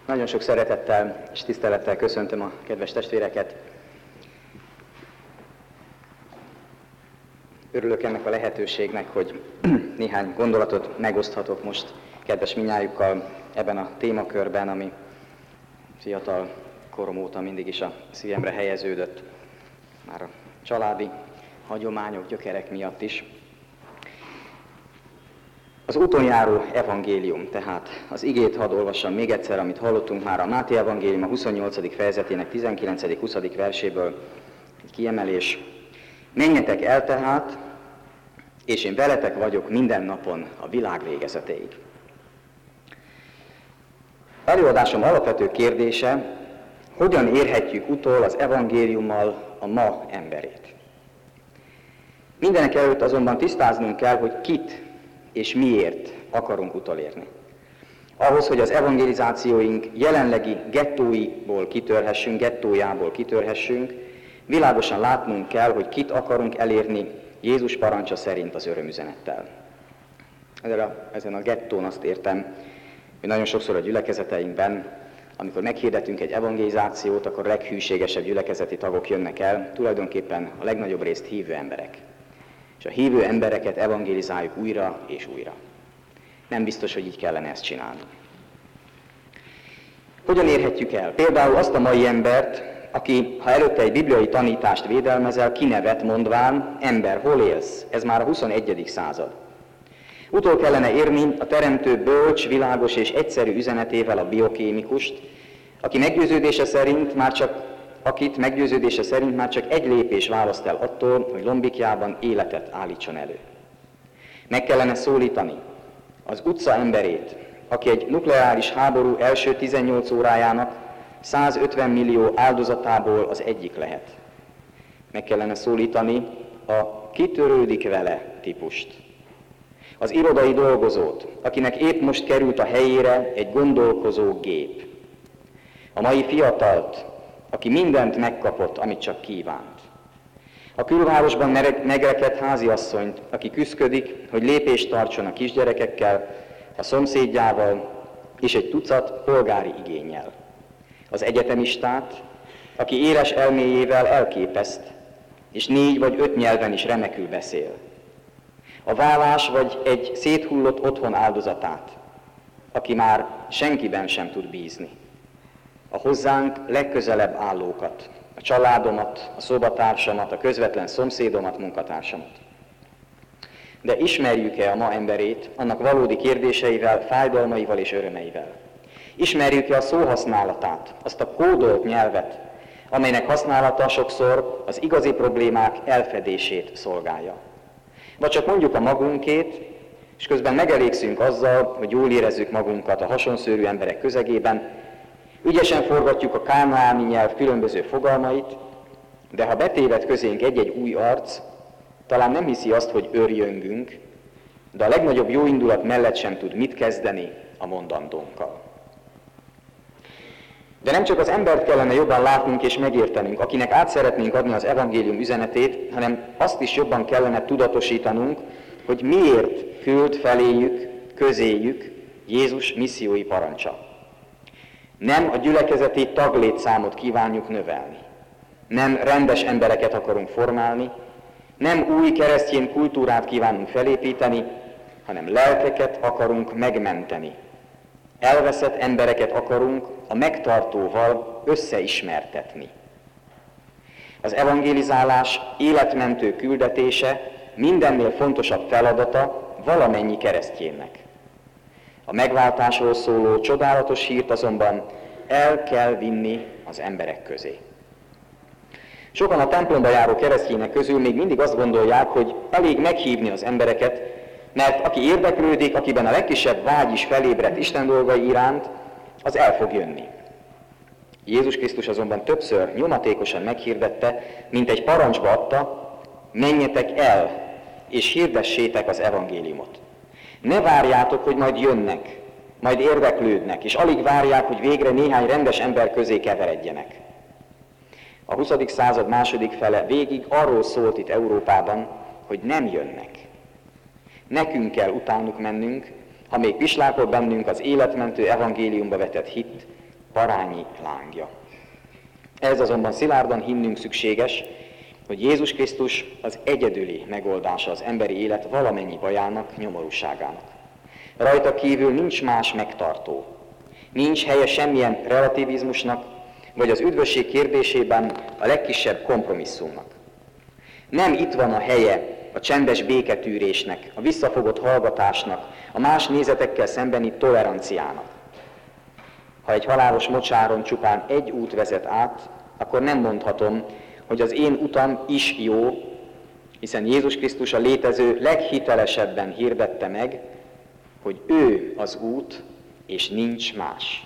Nagyon sok szeretettel és tisztelettel köszöntöm a kedves testvéreket. Örülök ennek a lehetőségnek, hogy néhány gondolatot megoszthatok most kedves mindnyájukkal ebben a témakörben, ami fiatal korom óta mindig is a szívemre helyeződött, már a családi hagyományok, gyökerek miatt is. Az úton járó evangélium, tehát az igét hadd olvassam még egyszer, amit hallottunk már a Máté evangélium a 28. fejezetének 19.-20. verséből, egy kiemelés. Menjetek el tehát, és én veletek vagyok minden napon a világ végezetéig. Előadásom alapvető kérdése, hogyan érhetjük utol az evangéliummal a ma emberét. Mindenek előtt azonban tisztáznunk kell, hogy kit és miért akarunk utolérni. Ahhoz, hogy az evangelizációink jelenlegi gettójából kitörhessünk, világosan látnunk kell, hogy kit akarunk elérni Jézus parancsa szerint az örömüzenettel. Ezen a gettón azt értem, hogy nagyon sokszor a gyülekezeteinkben, amikor meghirdetünk egy evangelizációt, akkor a leghűségesebb gyülekezeti tagok jönnek el, tulajdonképpen a legnagyobb részt hívő emberek. És a hívő embereket evangelizáljuk újra és újra. Nem biztos, hogy így kellene ezt csinálni. Hogyan érhetjük el? Például azt a mai embert, aki, ha előtte egy bibliai tanítást védelmezel, kinevet mondván, ember, hol élsz? Ez már a 21. század. Utol kellene érni a teremtő bölcs, világos és egyszerű üzenetével a biokémikust, akit meggyőződése szerint már csak egy lépés választ el attól, hogy lombikjában életet állítson elő. Meg kellene szólítani az utca emberét, aki egy nukleáris háború első 18 órájának 150 millió áldozatából az egyik lehet. Meg kellene szólítani a kitörődik vele típust. Az irodai dolgozót, akinek épp most került a helyére egy gondolkozó gép. A mai fiatalt, aki mindent megkapott, amit csak kívánt. A külvárosban megrekedt háziasszonyt, aki küszködik, hogy lépést tartson a kisgyerekekkel, a szomszédjával és egy tucat polgári igénnyel. Az egyetemistát, aki éles elméjével elképeszt, és 4 vagy 5 nyelven is remekül beszél. A vállás vagy egy széthullott otthon áldozatát, aki már senkiben sem tud bízni. A hozzánk legközelebb állókat, a családomat, a szobatársamat, a közvetlen szomszédomat, munkatársamat. De ismerjük-e a ma emberét annak valódi kérdéseivel, fájdalmaival és örömeivel? Ismerjük-e a szóhasználatát, azt a kódolt nyelvet, amelynek használata sokszor az igazi problémák elfedését szolgálja? Vagy csak mondjuk a magunkét, és közben megelégszünk azzal, hogy jól érezzük magunkat a hasonszőrű emberek közegében, ügyesen forgatjuk a kánaáni nyelv különböző fogalmait, de ha betéved közénk egy-egy új arc, talán nem hiszi azt, hogy őrjöngünk, de a legnagyobb jóindulat mellett sem tud mit kezdeni a mondandónkkal. De nem csak az embert kellene jobban látnunk és megértenünk, akinek át szeretnénk adni az evangélium üzenetét, hanem azt is jobban kellene tudatosítanunk, hogy miért küld feléjük, közéjük Jézus missziói parancsa. Nem a gyülekezeti taglétszámot kívánjuk növelni, nem rendes embereket akarunk formálni, nem új keresztény kultúrát kívánunk felépíteni, hanem lelkeket akarunk megmenteni. Elveszett embereket akarunk a megtartóval összeismertetni. Az evangélizálás életmentő küldetése mindennél fontosabb feladata valamennyi keresztjénnek. A megváltásról szóló csodálatos hírt azonban el kell vinni az emberek közé. Sokan a templomba járó keresztjének közül még mindig azt gondolják, hogy elég meghívni az embereket, mert aki érdeklődik, akiben a legkisebb vágy is felébredt Isten dolgai iránt, az el fog jönni. Jézus Krisztus azonban többször nyomatékosan meghirdette, mint egy parancsba adta, menjetek el, és hirdessétek az evangéliumot. Ne várjátok, hogy majd jönnek, majd érdeklődnek, és alig várják, hogy végre néhány rendes ember közé keveredjenek. A 20. század második fele végig arról szólt itt Európában, hogy nem jönnek. Nekünk kell utánuk mennünk, ha még pislákol bennünk az életmentő evangéliumba vetett hit, parányi lángja. Ez azonban szilárdan hinnünk szükséges, hogy Jézus Krisztus az egyedüli megoldása az emberi élet valamennyi bajának, nyomorúságának. Rajta kívül nincs más megtartó. Nincs helye semmilyen relativizmusnak, vagy az üdvösség kérdésében a legkisebb kompromisszumnak. Nem itt van a helye a csendes béketűrésnek, a visszafogott hallgatásnak, a más nézetekkel szembeni toleranciának. Ha egy halálos mocsáron csupán egy út vezet át, akkor nem mondhatom, hogy az én utam is jó, hiszen Jézus Krisztus a létező leghitelesebben hirdette meg, hogy ő az út, és nincs más.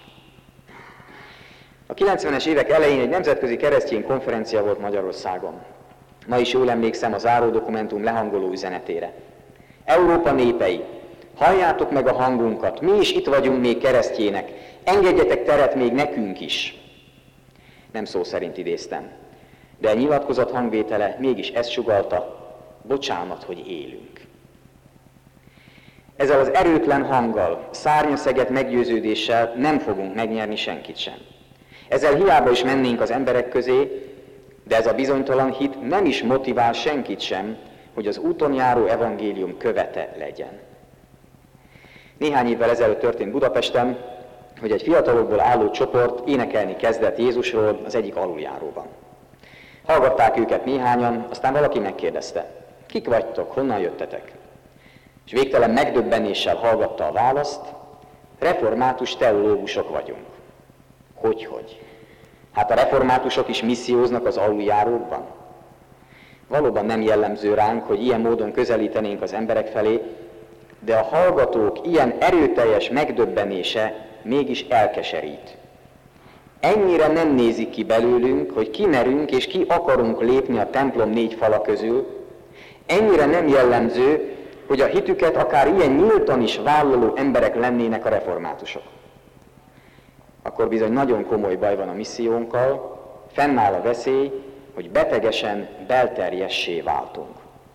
A 90-es évek elején egy nemzetközi keresztény konferencia volt Magyarországon. Ma is jól emlékszem a záró dokumentum lehangoló üzenetére. Európa népei, halljátok meg a hangunkat, mi is itt vagyunk még keresztjének, engedjetek teret még nekünk is. Nem szó szerint idéztem, de a nyilatkozat hangvétele mégis ezt sugallta, bocsánat, hogy élünk. Ezzel az erőtlen hanggal, szárnyaszegett meggyőződéssel nem fogunk megnyerni senkit sem. Ezzel hiába is mennénk az emberek közé, de ez a bizonytalan hit nem is motivál senkit sem, hogy az úton járó evangélium követe legyen. Néhány évvel ezelőtt történt Budapesten, hogy egy fiatalokból álló csoport énekelni kezdett Jézusról az egyik aluljáróban. Hallgatták őket néhányan, aztán valaki megkérdezte, kik vagytok, honnan jöttetek? És végtelen megdöbbenéssel hallgatta a választ, református teológusok vagyunk. Hogy? Hát a reformátusok is misszióznak az aluljárókban? Valóban nem jellemző ránk, hogy ilyen módon közelítenénk az emberek felé, de a hallgatók ilyen erőteljes megdöbbenése mégis elkeserít. Ennyire nem nézik ki belőlünk, hogy kimerünk és ki akarunk lépni a templom 4 fala közül, ennyire nem jellemző, hogy a hitüket akár ilyen nyíltan is vállaló emberek lennének a reformátusok. Akkor bizony nagyon komoly baj van a missziónkkal, fennáll a veszély, hogy betegesen belterjessé váltunk.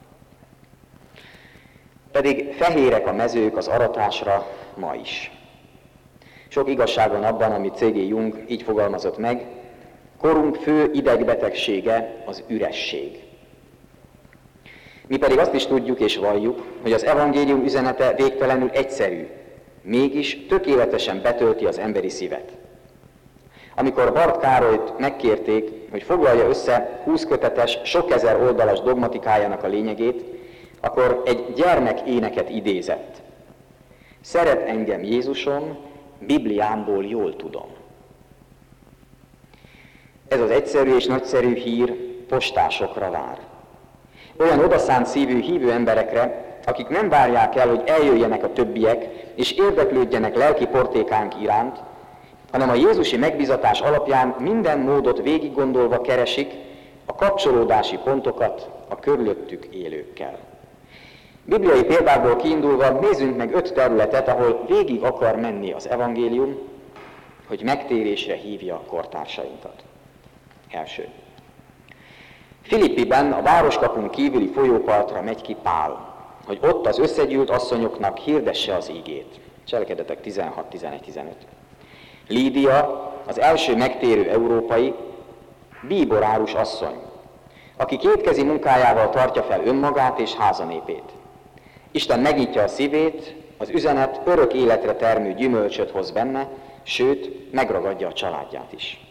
Pedig fehérek a mezők az aratásra ma is. Sok igazság van abban, amit C.G. Jung így fogalmazott meg, korunk fő idegbetegsége az üresség. Mi pedig azt is tudjuk és valljuk, hogy az evangélium üzenete végtelenül egyszerű, mégis tökéletesen betölti az emberi szívet. Amikor Barth Károlyt megkérték, hogy foglalja össze 20 kötetes, sok ezer oldalas dogmatikájának a lényegét, akkor egy gyermek éneket idézett. Szeret engem Jézusom, Bibliámból jól tudom. Ez az egyszerű és nagyszerű hír postásokra vár. Olyan odaszánt szívű hívő emberekre, akik nem várják el, hogy eljöjjenek a többiek, és érdeklődjenek lelki portékánk iránt, hanem a jézusi megbízatás alapján minden módot végiggondolva keresik a kapcsolódási pontokat a körülöttük élőkkel. Bibliai példából kiindulva nézzünk meg 5 területet, ahol végig akar menni az evangélium, hogy megtérésre hívja a kortársainkat. Első. Filippiben a városkapun kívüli folyópartra megy ki Pál, hogy ott az összegyűlt asszonyoknak hirdesse az ígét. Cselekedetek 16-11-15. Lídia, az első megtérő európai, bíborárus asszony, aki kétkezi munkájával tartja fel önmagát és házanépét. Isten megnyitja a szívét, az üzenet örök életre termő gyümölcsöt hoz benne, sőt, megragadja a családját is.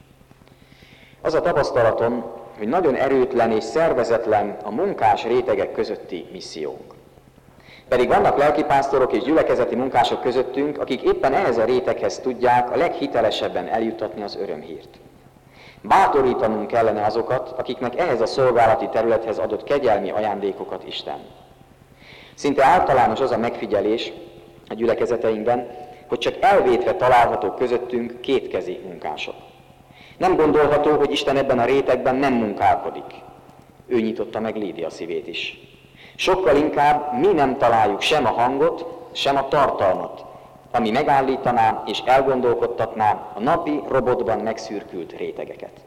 Az a tapasztalatom, hogy nagyon erőtlen és szervezetlen a munkás rétegek közötti missziónk. Pedig vannak lelkipásztorok és gyülekezeti munkások közöttünk, akik éppen ehhez a réteghez tudják a leghitelesebben eljuttatni az örömhírt. Bátorítanunk kellene azokat, akiknek ehhez a szolgálati területhez adott kegyelmi ajándékokat Isten. Szinte általános az a megfigyelés a gyülekezeteinkben, hogy csak elvétve találhatók közöttünk kétkezi munkások. Nem gondolható, hogy Isten ebben a rétegben nem munkálkodik. Ő nyitotta meg Lídia szívét is. Sokkal inkább mi nem találjuk sem a hangot, sem a tartalmat, ami megállítaná és elgondolkodtatná a napi robotban megszürkült rétegeket.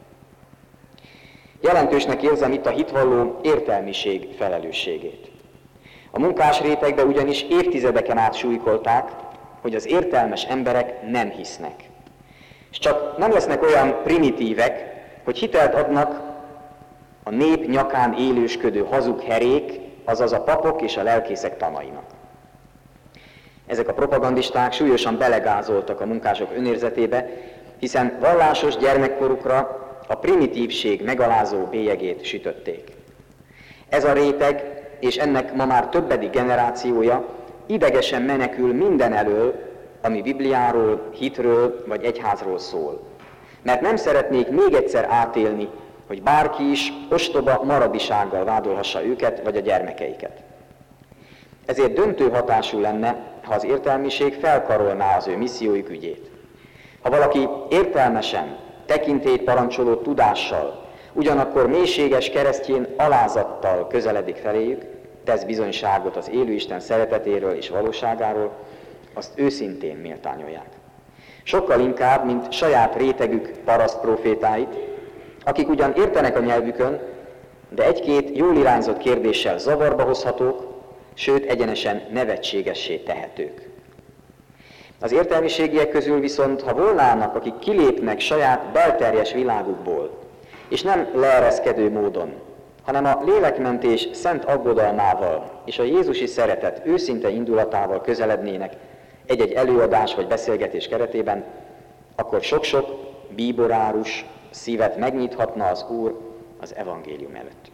Jelentősnek érzem itt a hitvalló értelmiség felelősségét. A munkás rétegbe ugyanis évtizedeken át súlykolták, hogy az értelmes emberek nem hisznek. És csak nem lesznek olyan primitívek, hogy hitelt adnak a nép nyakán élősködő hazug herék, azaz a papok és a lelkészek tanainak. Ezek a propagandisták súlyosan belegázoltak a munkások önérzetébe, hiszen vallásos gyermekkorukra a primitívség megalázó bélyegét sütötték. Ez a réteg, és ennek ma már többedik generációja idegesen menekül minden elől, ami Bibliáról, hitről vagy egyházról szól. Mert nem szeretnék még egyszer átélni, hogy bárki is ostoba maradisággal vádolhassa őket vagy a gyermekeiket. Ezért döntő hatású lenne, ha az értelmiség felkarolná az ő missziójuk ügyét. Ha valaki értelmesen, tekintélyt parancsoló tudással, ugyanakkor mélységes keresztjén alázattal közeledik feléjük, tesz bizonyságot az élő Isten szeretetéről és valóságáról, azt őszintén méltányolják. Sokkal inkább, mint saját rétegük parasztprofétáit, akik ugyan értenek a nyelvükön, de egy-két jól irányzott kérdéssel zavarba hozhatók, sőt egyenesen nevetségessé tehetők. Az értelmiségiek közül viszont, ha volnának, akik kilépnek saját belterjes világukból, és nem leereszkedő módon, hanem a lélekmentés szent aggodalmával és a jézusi szeretet őszinte indulatával közelednének egy-egy előadás vagy beszélgetés keretében, akkor sok-sok bíborárus szívet megnyithatna az Úr az evangélium előtt.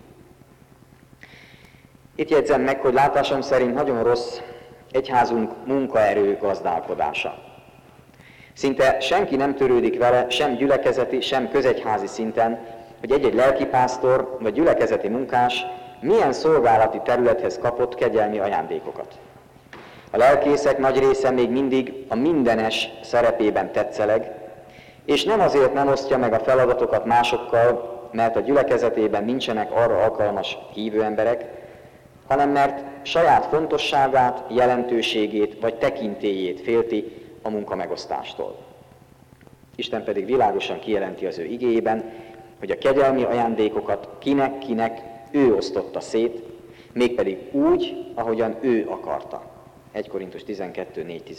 Itt jegyzem meg, hogy látásom szerint nagyon rossz egyházunk munkaerő gazdálkodása. Szinte senki nem törődik vele, sem gyülekezeti, sem közegyházi szinten, hogy egy-egy lelkipásztor vagy gyülekezeti munkás milyen szolgálati területhez kapott kegyelmi ajándékokat. A lelkészek nagy része még mindig a mindenes szerepében tetszeleg, és nem azért nem osztja meg a feladatokat másokkal, mert a gyülekezetében nincsenek arra alkalmas hívő emberek, hanem mert saját fontosságát, jelentőségét vagy tekintélyét félti a munkamegosztástól. Isten pedig világosan kijelenti az ő igéjében, hogy a kegyelmi ajándékokat kinek-kinek ő osztotta szét, mégpedig úgy, ahogyan ő akarta. 1 Korintus 12, 4-11.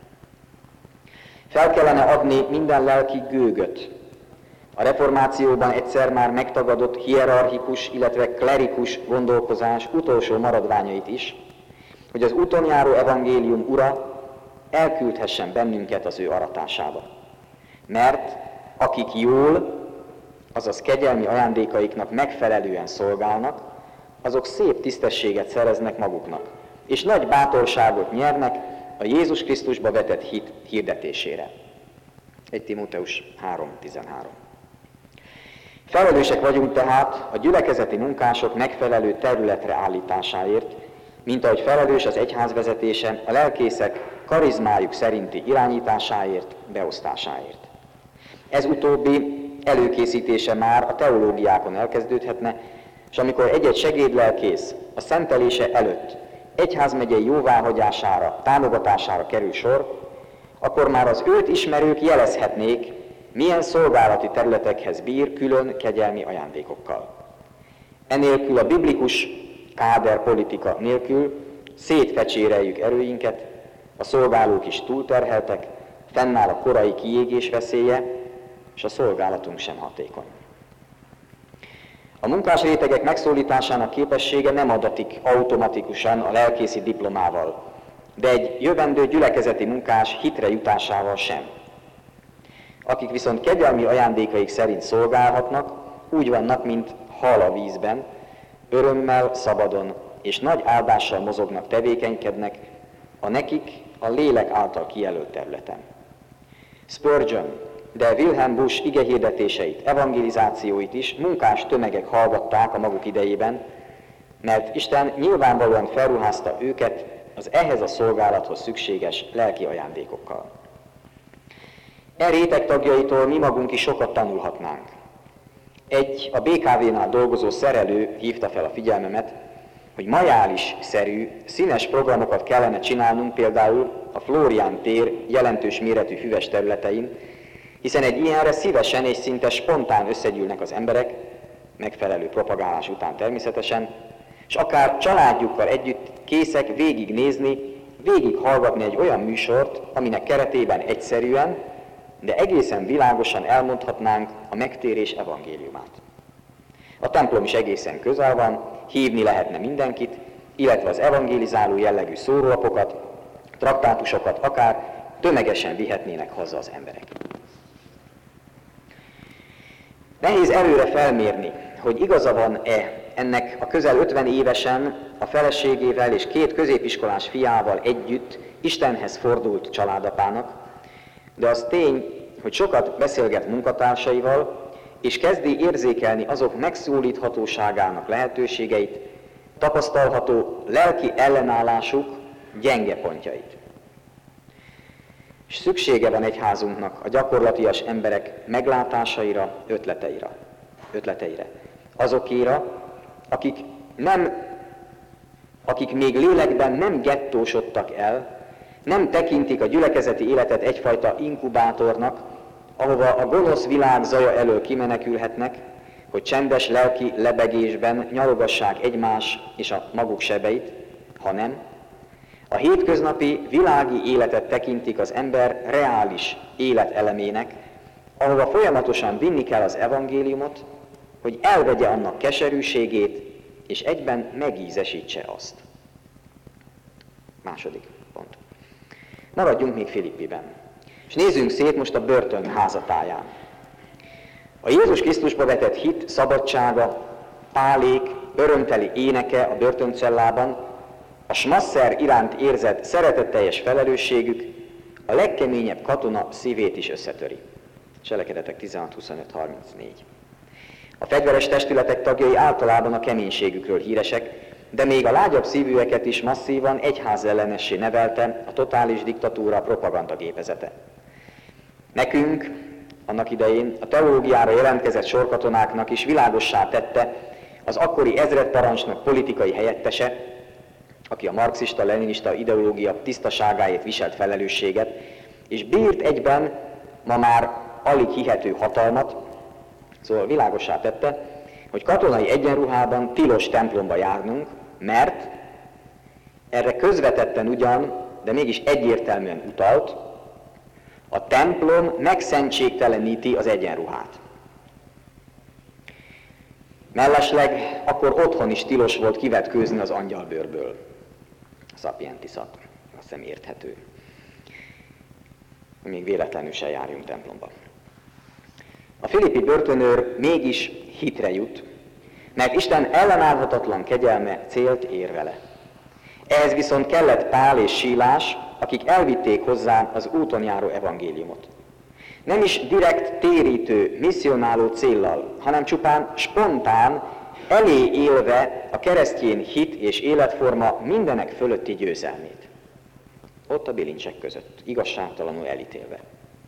Fel kellene adni minden lelki gőgöt. A reformációban egyszer már megtagadott hierarchikus, illetve klerikus gondolkozás utolsó maradványait is, hogy az úton járó evangélium ura elküldhessen bennünket az ő aratásába. Mert akik jól, azaz kegyelmi ajándékaiknak megfelelően szolgálnak, azok szép tisztességet szereznek maguknak, és nagy bátorságot nyernek a Jézus Krisztusba vetett hit hirdetésére. 1 Timóteus 3.13. Felelősek vagyunk tehát a gyülekezeti munkások megfelelő területre állításáért, mint ahogy felelős az egyház vezetése a lelkészek karizmájuk szerinti irányításáért, beosztásáért. Ez utóbbi előkészítése már a teológiákon elkezdődhetne, és amikor egy-egy segédlelkész a szentelése előtt egyházmegyei jóváhagyására, támogatására kerül sor, akkor már az őt ismerők jelezhetnék, milyen szolgálati területekhez bír külön kegyelmi ajándékokkal. Enélkül a biblikus káderpolitika nélkül szétfecséreljük erőinket, a szolgálók is túlterheltek, fennáll a korai kiégés veszélye, és a szolgálatunk sem hatékony. A munkás rétegek megszólításának képessége nem adatik automatikusan a lelkészi diplomával, de egy jövendő gyülekezeti munkás hitre jutásával sem. Akik viszont kegyelmi ajándékaik szerint szolgálhatnak, úgy vannak, mint hal a vízben, örömmel, szabadon és nagy áldással mozognak, tevékenykednek a nekik a lélek által kijelölt területen. Spurgeon, de Wilhelm Busch igehirdetéseit, evangelizációit is munkás tömegek hallgatták a maguk idejében, mert Isten nyilvánvalóan felruházta őket az ehhez a szolgálathoz szükséges lelki ajándékokkal. E réteg tagjaitól mi magunk is sokat tanulhatnánk. Egy a BKV-nál dolgozó szerelő hívta fel a figyelmemet, hogy majális-szerű, színes programokat kellene csinálnunk például a Flórián tér jelentős méretű füves területein, hiszen egy ilyenre szívesen és szinte spontán összegyűlnek az emberek, megfelelő propagálás után természetesen, és akár családjukkal együtt készek végighallgatni egy olyan műsort, aminek keretében egyszerűen, de egészen világosan elmondhatnánk a megtérés evangéliumát. A templom is egészen közel van, hívni lehetne mindenkit, illetve az evangélizáló jellegű szórólapokat, traktátusokat akár tömegesen vihetnének haza az emberek. Nehéz előre felmérni, hogy igaza van-e ennek a közel 50 évesen a feleségével és 2 középiskolás fiával együtt Istenhez fordult családapának, de az tény, hogy sokat beszélget munkatársaival, és kezdi érzékelni azok megszólíthatóságának lehetőségeit, tapasztalható lelki ellenállásuk gyenge pontjait. És szüksége van egyházunknak a gyakorlatias emberek meglátásaira, ötleteire. Azokéra, akik még lélekben nem gettósodtak el, nem tekintik a gyülekezeti életet egyfajta inkubátornak, ahova a gonosz világ zaja elől kimenekülhetnek, hogy csendes lelki lebegésben nyalogassák egymás és a maguk sebeit, hanem a hétköznapi világi életet tekintik az ember reális életelemének, ahova folyamatosan vinni kell az evangéliumot, hogy elvegye annak keserűségét, és egyben megízesítse azt. Második pont. Maradjunk még Filippiben, és nézzünk szét most a börtön házatáján. A Jézus Krisztusba vetett hit, szabadsága, pálék, örömteli éneke a börtöncellában, a smasszer iránt érzett szeretetteljes felelősségük a legkeményebb katona szívét is összetöri. Cselekedetek 16-25-34. A fegyveres testületek tagjai általában a keménységükről híresek, de még a lágyabb szívűeket is masszívan egyházellenessé nevelte a totális diktatúra propagandagépezete. Nekünk, annak idején a teológiára jelentkezett sorkatonáknak is világossá tette az akkori ezredparancsnok politikai helyettese, aki a marxista-leninista ideológia tisztaságáért viselt felelősséget, és bírt egyben ma már alig hihető hatalmat, szóval világossá tette, hogy katonai egyenruhában tilos templomba járnunk, mert erre közvetetten ugyan, de mégis egyértelműen utalt, a templom megszentségteleníti az egyenruhát. Mellesleg akkor otthon is tilos volt kivetkőzni az angyalbőrből. Sapientisat, azt hiszem érthető. Még véletlenül se járjunk templomba. A filippi börtönőr mégis hitre jut, mert Isten ellenállhatatlan kegyelme célt ér vele. Ehhez viszont kellett Pál és Sílás, akik elvitték hozzá az úton járó evangéliumot. Nem is direkt térítő, misszionáló céllal, hanem csupán spontán, elé élve a keresztény hit és életforma mindenek fölötti győzelmét. Ott a bilincsek között, igazságtalanul elítélve.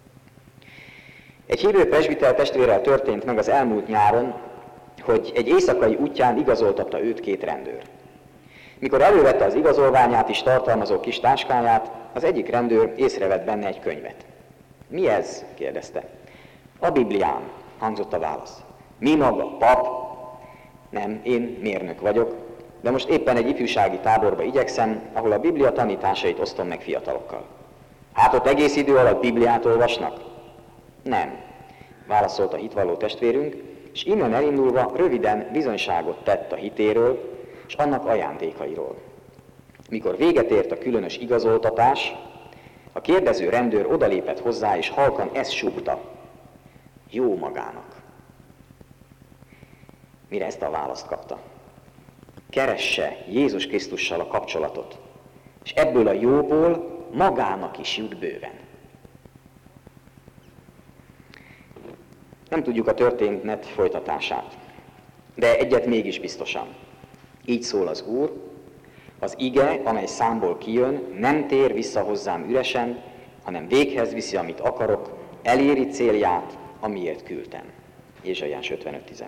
Egy hívő presbiter testvérrel történt meg az elmúlt nyáron, hogy egy éjszakai útján igazoltatta őt 2 rendőr. Mikor elővette az igazolványát is tartalmazó kis táskáját, az egyik rendőr észrevett benne egy könyvet. Mi ez? kérdezte. A Bibliám, hangzott a válasz. Mi maga, pap? Nem, én mérnök vagyok, de most éppen egy ifjúsági táborba igyekszem, ahol a Biblia tanításait osztom meg fiatalokkal. Hát ott egész idő alatt Bibliát olvasnak? Nem, válaszolta itt való testvérünk, és innen elindulva röviden bizonyságot tett a hitéről és annak ajándékairól. Mikor véget ért a különös igazoltatás, a kérdező rendőr odalépett hozzá, és halkan ezt súgta. Jó magának. Mire ezt a választ kapta? Keresse Jézus Krisztussal a kapcsolatot, és ebből a jóból magának is jut bőven. Nem tudjuk a történet folytatását, de egyet mégis biztosan. Így szól az Úr, az ige, amely számból kijön, nem tér vissza hozzám üresen, hanem véghez viszi, amit akarok, eléri célját, amiért küldtem. Ézsaiás 55.11.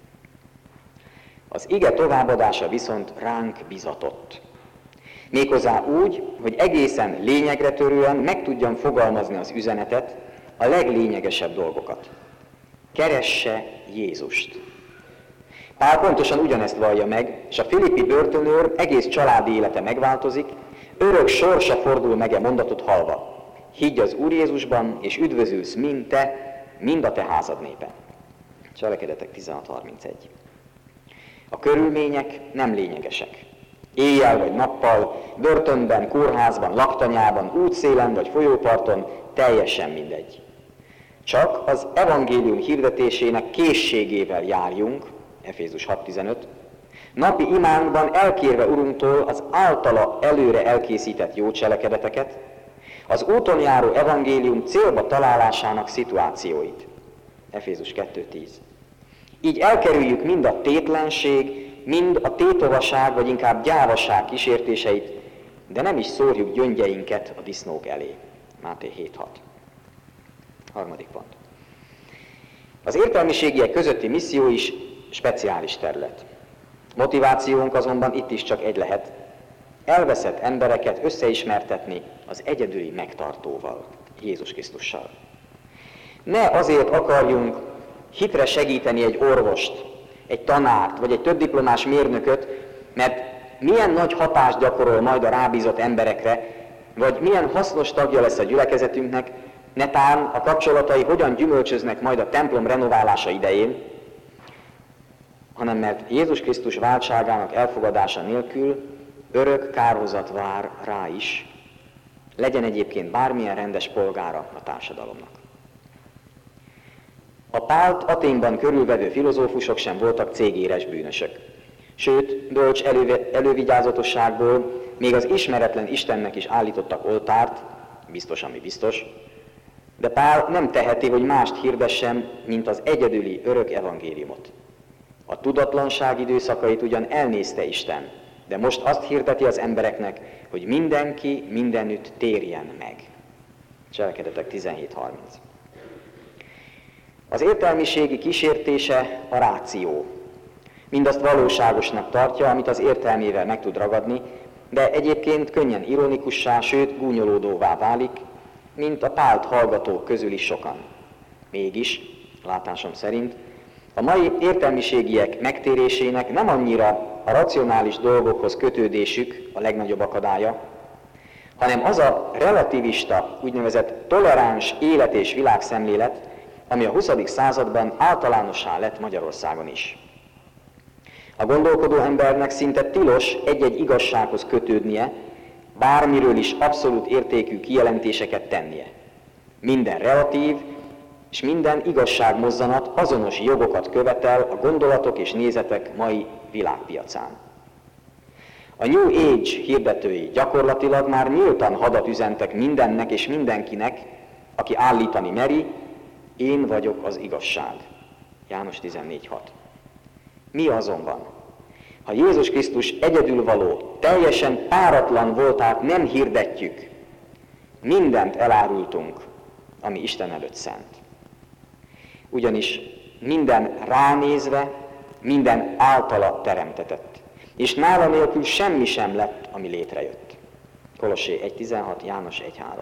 Az ige továbbadása viszont ránk bizatott. Méghozzá úgy, hogy egészen lényegre törően meg tudjam fogalmazni az üzenetet, a leglényegesebb dolgokat. Keresse Jézust. Pál pontosan ugyanezt vallja meg, és a filippi börtönőr egész családi élete megváltozik, örök sorsa fordul meg e mondatot hallva. higgy az Úr Jézusban, és üdvözülsz mind a te házad népe. Cselekedetek 16:31. A körülmények nem lényegesek. Éjjel vagy nappal, börtönben, kórházban, laktanyában, útszélen vagy folyóparton, teljesen mindegy. Csak az evangélium hirdetésének készségével járjunk, Efézus 6:15, napi imánkban elkérve Urunktól az általa előre elkészített jó cselekedeteket, az úton járó evangélium célba találásának szituációit, Efézus 2:10. Így elkerüljük mind a tétlenség, mind a tétovaság, vagy inkább gyávaság kísértéseit, de nem is szórjuk gyöngyeinket a disznók elé. Máté 7:6. Harmadik pont. Az értelmiségiek közötti misszió is speciális terület. Motivációnk azonban itt is csak egy lehet: elveszett embereket összeismertetni az egyedüli megtartóval, Jézus Krisztussal. Ne azért akarjunk hitre segíteni egy orvost, egy tanárt, vagy egy többdiplomás mérnököt, mert milyen nagy hatást gyakorol majd a rábízott emberekre, vagy milyen hasznos tagja lesz a gyülekezetünknek, netán a kapcsolatai hogyan gyümölcsöznek majd a templom renoválása idején, hanem mert Jézus Krisztus váltságának elfogadása nélkül örök kárhozat vár rá is, legyen egyébként bármilyen rendes polgára a társadalomnak. A Pált Athénban körülvevő filozófusok sem voltak cégéres bűnösök. Sőt, bölcs elővigyázatosságból még az ismeretlen Istennek is állítottak oltárt, biztos, ami biztos, de Pál nem teheti, hogy mást hirdessen, mint az egyedüli örök evangéliumot. A tudatlanság időszakait ugyan elnézte Isten, de most azt hirdeti az embereknek, hogy mindenki mindenütt térjen meg. Cselekedetek 17:30. Az értelmiségi kísértése a ráció. Mindazt valóságosnak tartja, amit az értelmével meg tud ragadni, de egyébként könnyen ironikussá, sőt gúnyolódóvá válik, mint a Pált hallgatók közül is sokan. Mégis, látásom szerint, a mai értelmiségiek megtérésének nem annyira a racionális dolgokhoz kötődésük a legnagyobb akadálya, hanem az a relativista, úgynevezett toleráns élet- és világszemlélet, ami a 20. században általánossá lett Magyarországon is. A gondolkodó embernek szinte tilos egy-egy igazsághoz kötődnie, bármiről is abszolút értékű kijelentéseket tennie. Minden relatív és minden igazságmozzanat azonos jogokat követel a gondolatok és nézetek mai világpiacán. A New Age hirdetői gyakorlatilag már nyíltan hadat üzentek mindennek és mindenkinek, aki állítani meri: én vagyok az igazság. János 14:6. Mi azonban, ha Jézus Krisztus egyedülvaló, teljesen páratlan voltát nem hirdetjük, mindent elárultunk, ami Isten előtt szent. Ugyanis minden ránézve, minden általa teremtetett, és nála nélkül semmi sem lett, ami létrejött. Kolossé 1:16, János 1:3.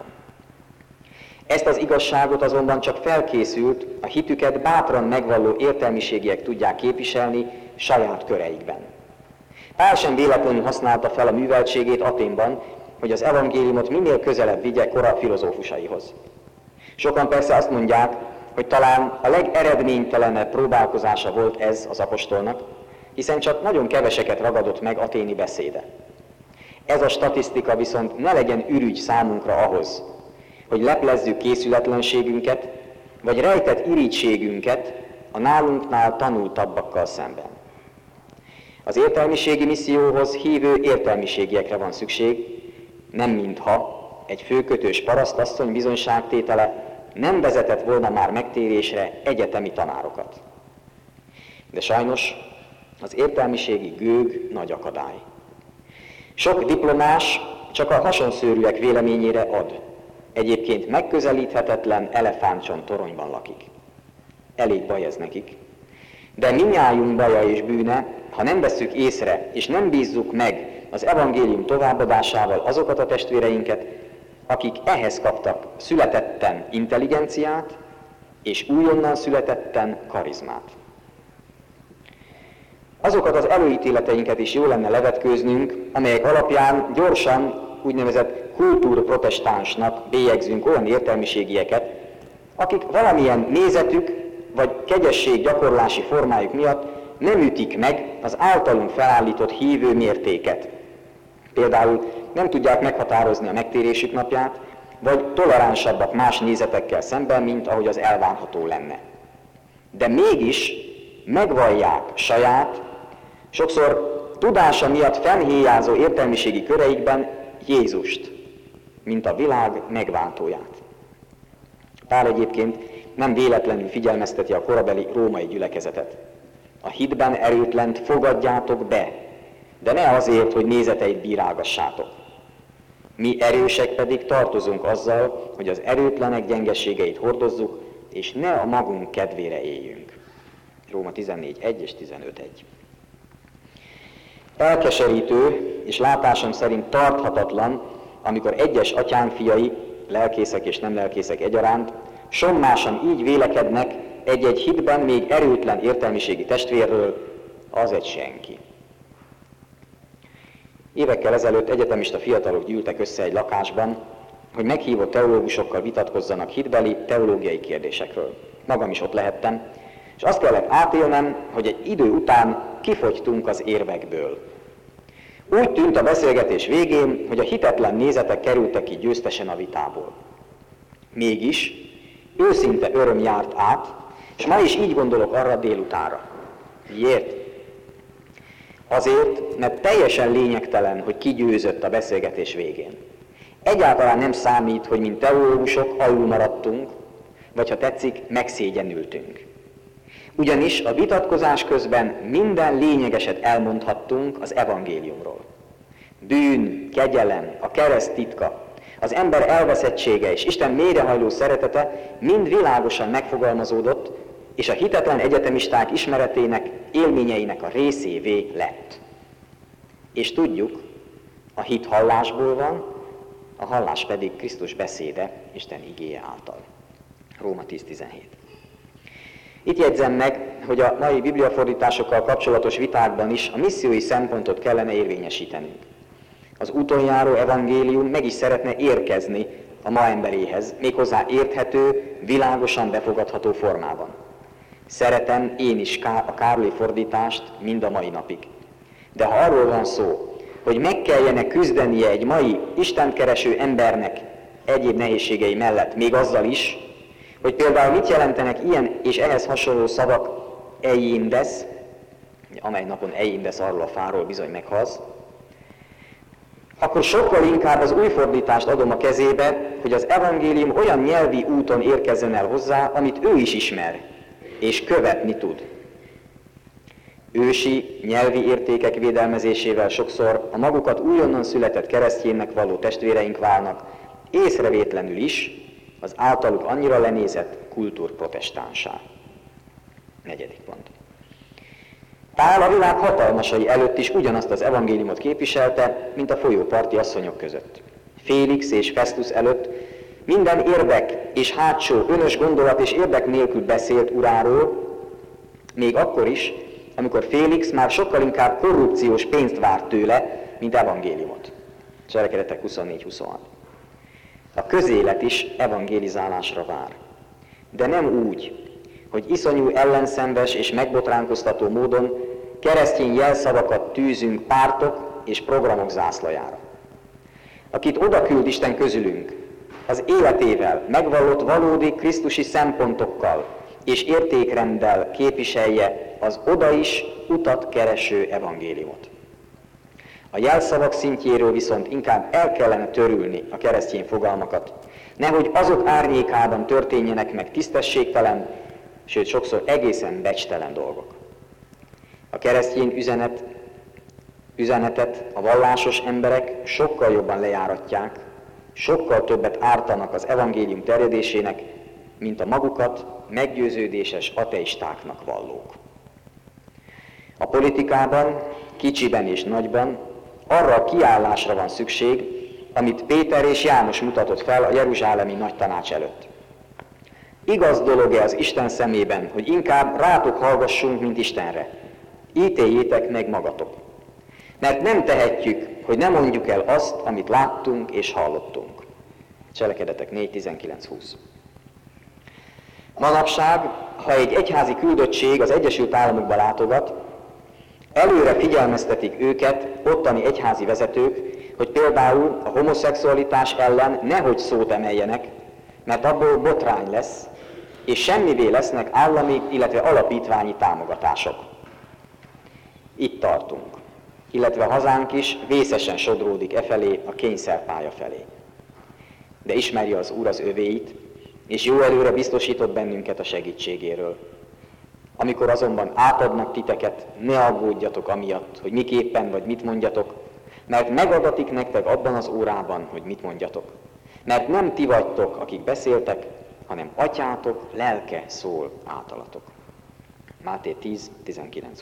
Ezt az igazságot azonban csak felkészült, a hitüket bátran megvalló értelmiségiek tudják képviselni saját köreikben. Pál sem véletlenül használta fel a műveltségét Athénban, hogy az evangéliumot minél közelebb vigye kora filozófusaihoz. Sokan persze azt mondják, hogy talán a legeredménytelenebb próbálkozása volt ez az apostolnak, hiszen csak nagyon keveseket ragadott meg athéni beszéde. Ez a statisztika viszont ne legyen ürügy számunkra ahhoz, hogy leplezzük készületlenségünket, vagy rejtett irítségünket a nálunknál tanultabbakkal szemben. Az értelmiségi misszióhoz hívő értelmiségiekre van szükség, nem mintha egy főkötős parasztasszony bizonyságtétele nem vezetett volna már megtérésre egyetemi tanárokat. De sajnos az értelmiségi gőg nagy akadály. Sok diplomás csak a hasonszőrűek véleményére ad. Egyébként megközelíthetetlen elefántcsont toronyban lakik. Elég baj ez nekik. De mindnyájunk baja és bűne, ha nem vesszük észre, és nem bízzuk meg az evangélium továbbadásával azokat a testvéreinket, akik ehhez kaptak születetten intelligenciát, és újonnan születetten karizmát. Azokat az előítéleteinket is jó lenne levetkőznünk, amelyek alapján gyorsan úgynevezett kultúrprotestánsnak bélyegzünk olyan értelmiségieket, akik valamilyen nézetük vagy kegyesség gyakorlási formájuk miatt nem ütik meg az általunk felállított hívő mértéket. Például nem tudják meghatározni a megtérésük napját, vagy toleránsabbak más nézetekkel szemben, mint ahogy az elvárható lenne. De mégis megvallják saját, sokszor tudása miatt fennhéjázó értelmiségi köreikben Jézust, mint a világ megváltóját. Pál egyébként nem véletlenül figyelmezteti a korabeli római gyülekezetet. A hitben erőtlent fogadjátok be, de ne azért, hogy nézeteit bírálgassátok. Mi erősek pedig tartozunk azzal, hogy az erőtlenek gyengeségeit hordozzuk, és ne a magunk kedvére éljünk. Róma 14.1 és 15.1. Elkeserítő és látásom szerint tarthatatlan, amikor egyes atyánk fiai, lelkészek és nem lelkészek egyaránt, sommásan így vélekednek egy-egy hitben még erőtlen értelmiségi testvérről, az egy senki. Évekkel ezelőtt egyetemista fiatalok gyűltek össze egy lakásban, hogy meghívott teológusokkal vitatkozzanak hitbeli, teológiai kérdésekről. Magam is ott lehettem, és azt kellett átélnem, hogy egy idő után kifogytunk az érvekből. Úgy tűnt a beszélgetés végén, hogy a hitetlen nézetek kerültek ki győztesen a vitából. Mégis őszinte öröm járt át, és ma is így gondolok arra délutánra. Miért? Azért, mert teljesen lényegtelen, hogy ki győzött a beszélgetés végén. Egyáltalán nem számít, hogy mint teológusok alul maradtunk, vagy ha tetszik, megszégyenültünk. Ugyanis a vitatkozás közben minden lényegeset elmondhattunk az evangéliumról. Bűn, kegyelem, a kereszt titka, az ember elveszettsége és Isten mélyrehajló szeretete mind világosan megfogalmazódott, és a hitetlen egyetemisták ismeretének, élményeinek a részévé lett. És tudjuk, a hit hallásból van, a hallás pedig Krisztus beszéde, Isten igéje által. Róma 10.17. Itt jegyzem meg, hogy a mai bibliafordításokkal kapcsolatos vitákban is a missziói szempontot kellene érvényesítenünk. Az úton járó evangélium meg is szeretne érkezni a ma emberéhez, méghozzá érthető, világosan befogadható formában. Szeretem én is a Károli fordítást mind a mai napig. De ha arról van szó, hogy meg kellene küzdenie egy mai Istent kereső embernek egyéb nehézségei mellett, még azzal is, hogy például mit jelentenek ilyen és ehhez hasonló szavak eiindesz, amely napon eiindesz arról a fáról bizony meghalsz, akkor sokkal inkább az új fordítást adom a kezébe, hogy az evangélium olyan nyelvi úton érkezzen el hozzá, amit ő is ismer, és követni tud. Ősi nyelvi értékek védelmezésével sokszor a magukat újonnan született keresztjénnek való testvéreink válnak, észrevétlenül is az általuk annyira lenézett kultúrprotestánsá. 4. pont. Pál a világ hatalmasai előtt is ugyanazt az evangéliumot képviselte, mint a folyóparti asszonyok között. Félix és Festus előtt minden érdek és hátsó, önös gondolat és érdek nélkül beszélt uráról, még akkor is, amikor Félix már sokkal inkább korrupciós pénzt várt tőle, mint evangéliumot. Cselekedetek 24-26. A közélet is evangélizálásra vár. De nem úgy, hogy iszonyú ellenszenves és megbotránkoztató módon keresztény jelszavakat tűzünk pártok és programok zászlajára. Akit odaküld Isten közülünk, az életével megvallott valódi krisztusi szempontokkal és értékrenddel képviselje az oda is utat kereső evangéliumot. A jelszavak szintjéről viszont inkább el kellene törülni a keresztény fogalmakat, nehogy azok árnyékában történjenek meg tisztességtelen, sőt sokszor egészen becstelen dolgok. A keresztény üzenetet a vallásos emberek sokkal jobban lejáratják, sokkal többet ártanak az evangélium terjedésének, mint a magukat meggyőződéses ateistáknak vallók. A politikában, kicsiben és nagyban arra a kiállásra van szükség, amit Péter és János mutatott fel a jeruzsálemi nagytanács előtt. Igaz dolog-e az Isten szemében, hogy inkább rátok hallgassunk, mint Istenre? Ítéljétek meg magatok. Mert nem tehetjük, hogy ne mondjuk el azt, amit láttunk és hallottunk. Cselekedetek 4.19-20. Manapság, ha egy egyházi küldöttség az Egyesült Államokba látogat, előre figyelmeztetik őket ottani egyházi vezetők, hogy például a homoszexualitás ellen nehogy szót emeljenek, mert abból botrány lesz, és semmivé lesznek állami, illetve alapítványi támogatások. Itt tartunk, illetve a hazánk is vészesen sodródik efelé, a kényszerpálya felé. De ismeri az Úr az övéit, és jó előre biztosított bennünket a segítségéről. Amikor azonban átadnak titeket, ne aggódjatok amiatt, hogy miképpen vagy mit mondjatok, mert megadatik nektek abban az órában, hogy mit mondjatok. Mert nem ti vagytok, akik beszéltek, hanem atyátok lelke szól általatok. Máté 10.19-20.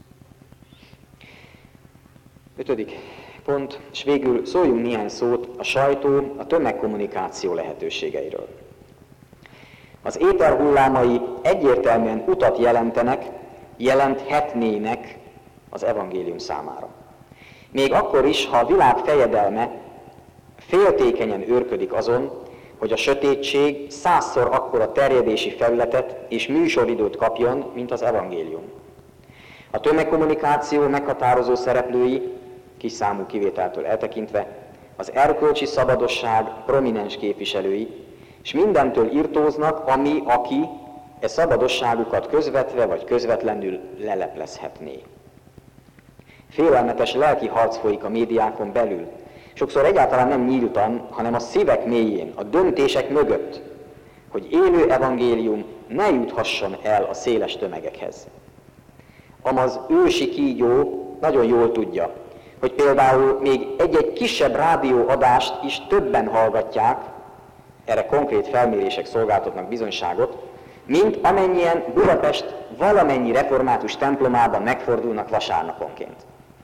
5. pont, és végül szóljunk néhány szót a sajtó, a tömegkommunikáció lehetőségeiről. Az éter hullámai egyértelműen utat jelenthetnének az evangélium számára. Még akkor is, ha a világ fejedelme féltékenyen őrködik azon, hogy a sötétség 100-szor akkora terjedési felületet és műsoridőt kapjon, mint az evangélium. A tömegkommunikáció meghatározó szereplői, kis számú kivételtől eltekintve, az erkölcsi szabadosság prominens képviselői, és mindentől irtóznak, aki e szabadosságukat közvetve vagy közvetlenül leleplezhetné. Félelmetes lelki harc folyik a médiákon belül, sokszor egyáltalán nem nyíltan, hanem a szívek mélyén, a döntések mögött, hogy élő evangélium ne juthasson el a széles tömegekhez. Amaz ősi kígyó nagyon jól tudja, hogy például még egy-egy kisebb rádióadást is többen hallgatják, erre konkrét felmérések szolgáltatnak bizonyságot, mint amennyien Budapest valamennyi református templomában megfordulnak vasárnaponként.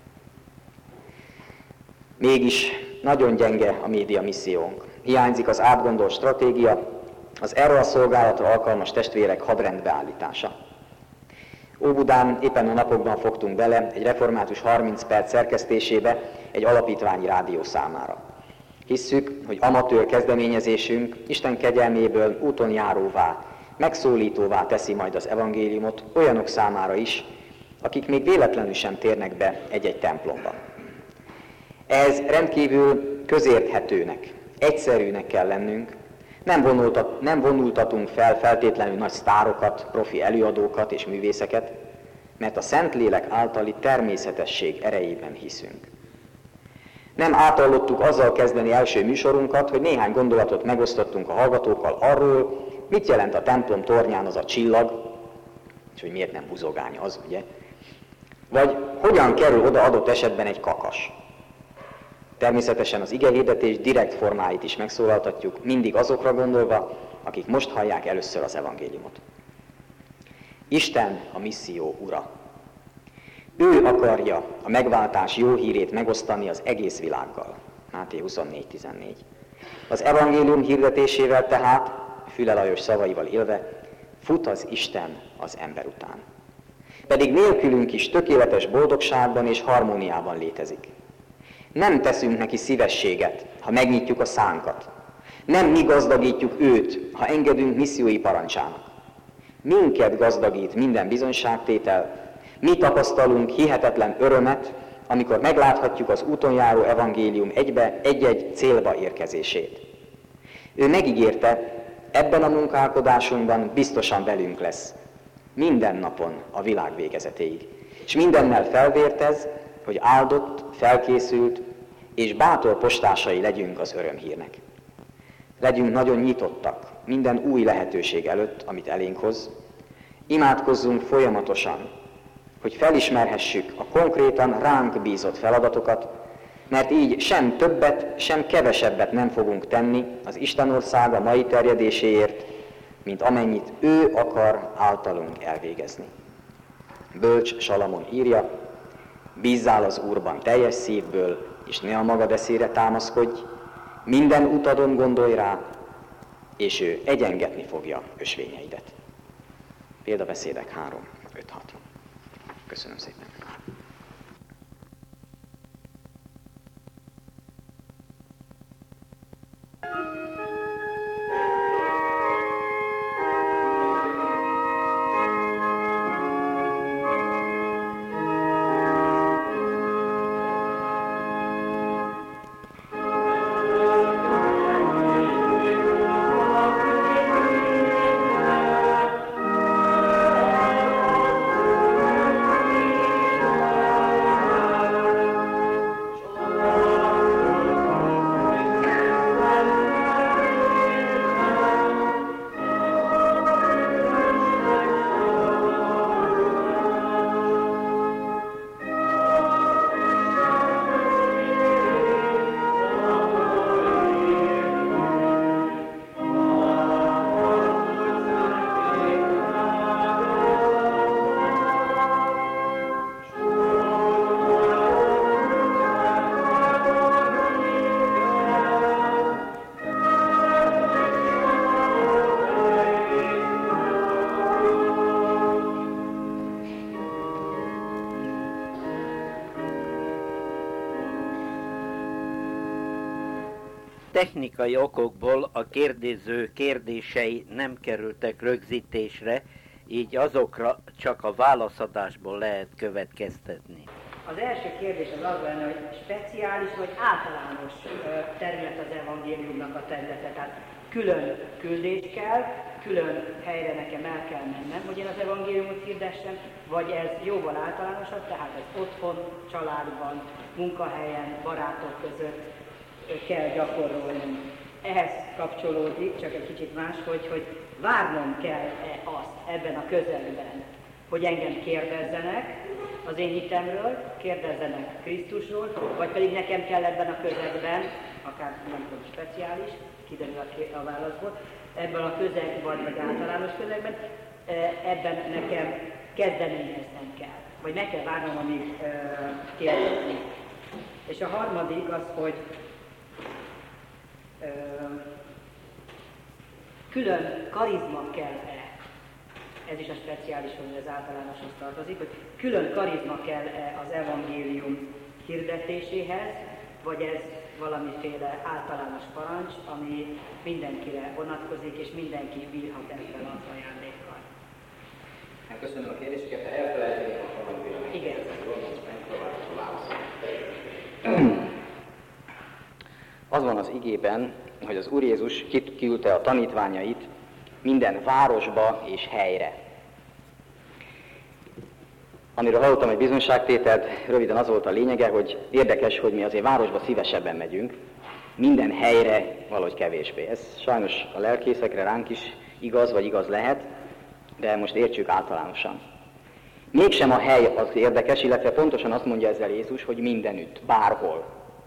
Mégis nagyon gyenge a média missziónk. Hiányzik az átgondolt stratégia, az erre a szolgálatra alkalmas testvérek hadrendbeállítása. Óbudán éppen a napokban fogtunk bele egy református 30 perc szerkesztésébe egy alapítványi rádió számára. Hisszük, hogy amatőr kezdeményezésünk Isten kegyelméből úton járóvá, megszólítóvá teszi majd az evangéliumot olyanok számára is, akik még véletlenül sem térnek be egy-egy templomba. Ez rendkívül közérthetőnek, egyszerűnek kell lennünk, nem vonultatunk fel feltétlenül nagy sztárokat, profi előadókat és művészeket, mert a Szentlélek általi természetesség erejében hiszünk. Nem átallottuk azzal kezdeni első műsorunkat, hogy néhány gondolatot megosztottunk a hallgatókkal arról, mit jelent a templom tornyán az a csillag, és hogy miért nem buzogány az, ugye? Vagy hogyan kerül oda adott esetben egy kakas. Természetesen az igehirdetés direkt formáit is megszólaltatjuk, mindig azokra gondolva, akik most hallják először az evangéliumot. Isten a misszió ura. Ő akarja a megváltás jó hírét megosztani az egész világgal. Máté 24.14. Az evangélium hirdetésével tehát, Füle Lajos szavaival élve, fut az Isten az ember után. Pedig nélkülünk is tökéletes boldogságban és harmóniában létezik. Nem teszünk neki szívességet, ha megnyitjuk a szánkat. Nem mi gazdagítjuk őt, ha engedünk missziói parancsának. Minket gazdagít minden bizonyságtétel, mi tapasztalunk hihetetlen örömet, amikor megláthatjuk az úton járó evangélium egy-egy célba érkezését. Ő megígérte, ebben a munkálkodásunkban biztosan velünk lesz, minden napon a világ végezetéig. És mindennel felvértez, hogy áldott, felkészült és bátor postásai legyünk az örömhírnek. Legyünk nagyon nyitottak minden új lehetőség előtt, amit elénk hoz. Imádkozzunk folyamatosan, hogy felismerhessük a konkrétan ránk bízott feladatokat, mert így sem többet, sem kevesebbet nem fogunk tenni az Isten országa mai terjedéséért, mint amennyit ő akar általunk elvégezni. Bölcs Salamon írja, bízzál az Úrban teljes szívből, és ne a magad eszére támaszkodj, minden utadon gondolj rá, és ő egyengetni fogja ösvényeidet. Példabeszédek 3.5.6. Köszönöm szépen. technikai okokból a kérdező kérdései nem kerültek rögzítésre, így azokra csak a válaszadásból lehet következtetni. Az első kérdés az lenne, hogy speciális vagy általános terület az evangéliumnak a területe. Tehát külön küldés kell, külön helyre nekem el kell mennem, hogy én az evangéliumot hirdessem, vagy ez jóval általánosabb, tehát ez otthon, családban, munkahelyen, barátok között kell gyakorolni. Ehhez kapcsolódik, csak egy kicsit más, hogy várnom kell-e azt ebben a közegben, hogy engem kérdezzenek az én hitemről, kérdezzenek Krisztusról, vagy pedig nekem kell ebben a közegben, akár nem tudom, speciális, kiderül a válaszból, ebben a közeg vagy általános közegben, ebben nekem kezdeményeznem kell, vagy meg kell várnom, amíg kérdezni. És a harmadik az, hogy külön karizma kell-e, ez is a speciális, hogy az általánoshoz tartozik, hogy külön karizma kell-e az evangélium hirdetéséhez, vagy ez valamiféle általános parancs, ami mindenkire vonatkozik, és mindenki bírhat ezzel az ajándékkal. Hát köszönöm a kérdéseket, ha elfelejteni, akkor van vélemény. Igen. Az van az igében, hogy az Úr Jézus kiküldte a tanítványait minden városba és helyre. Amiről hallottam egy bizonyságtételt, röviden az volt a lényege, hogy érdekes, hogy mi azért városba szívesebben megyünk, minden helyre valahogy kevésbé. Ez sajnos a lelkészekre, ránk is igaz, vagy igaz lehet, de most értsük általánosan. Mégsem a hely az érdekes, illetve pontosan azt mondja ezzel Jézus, hogy mindenütt, bárhol.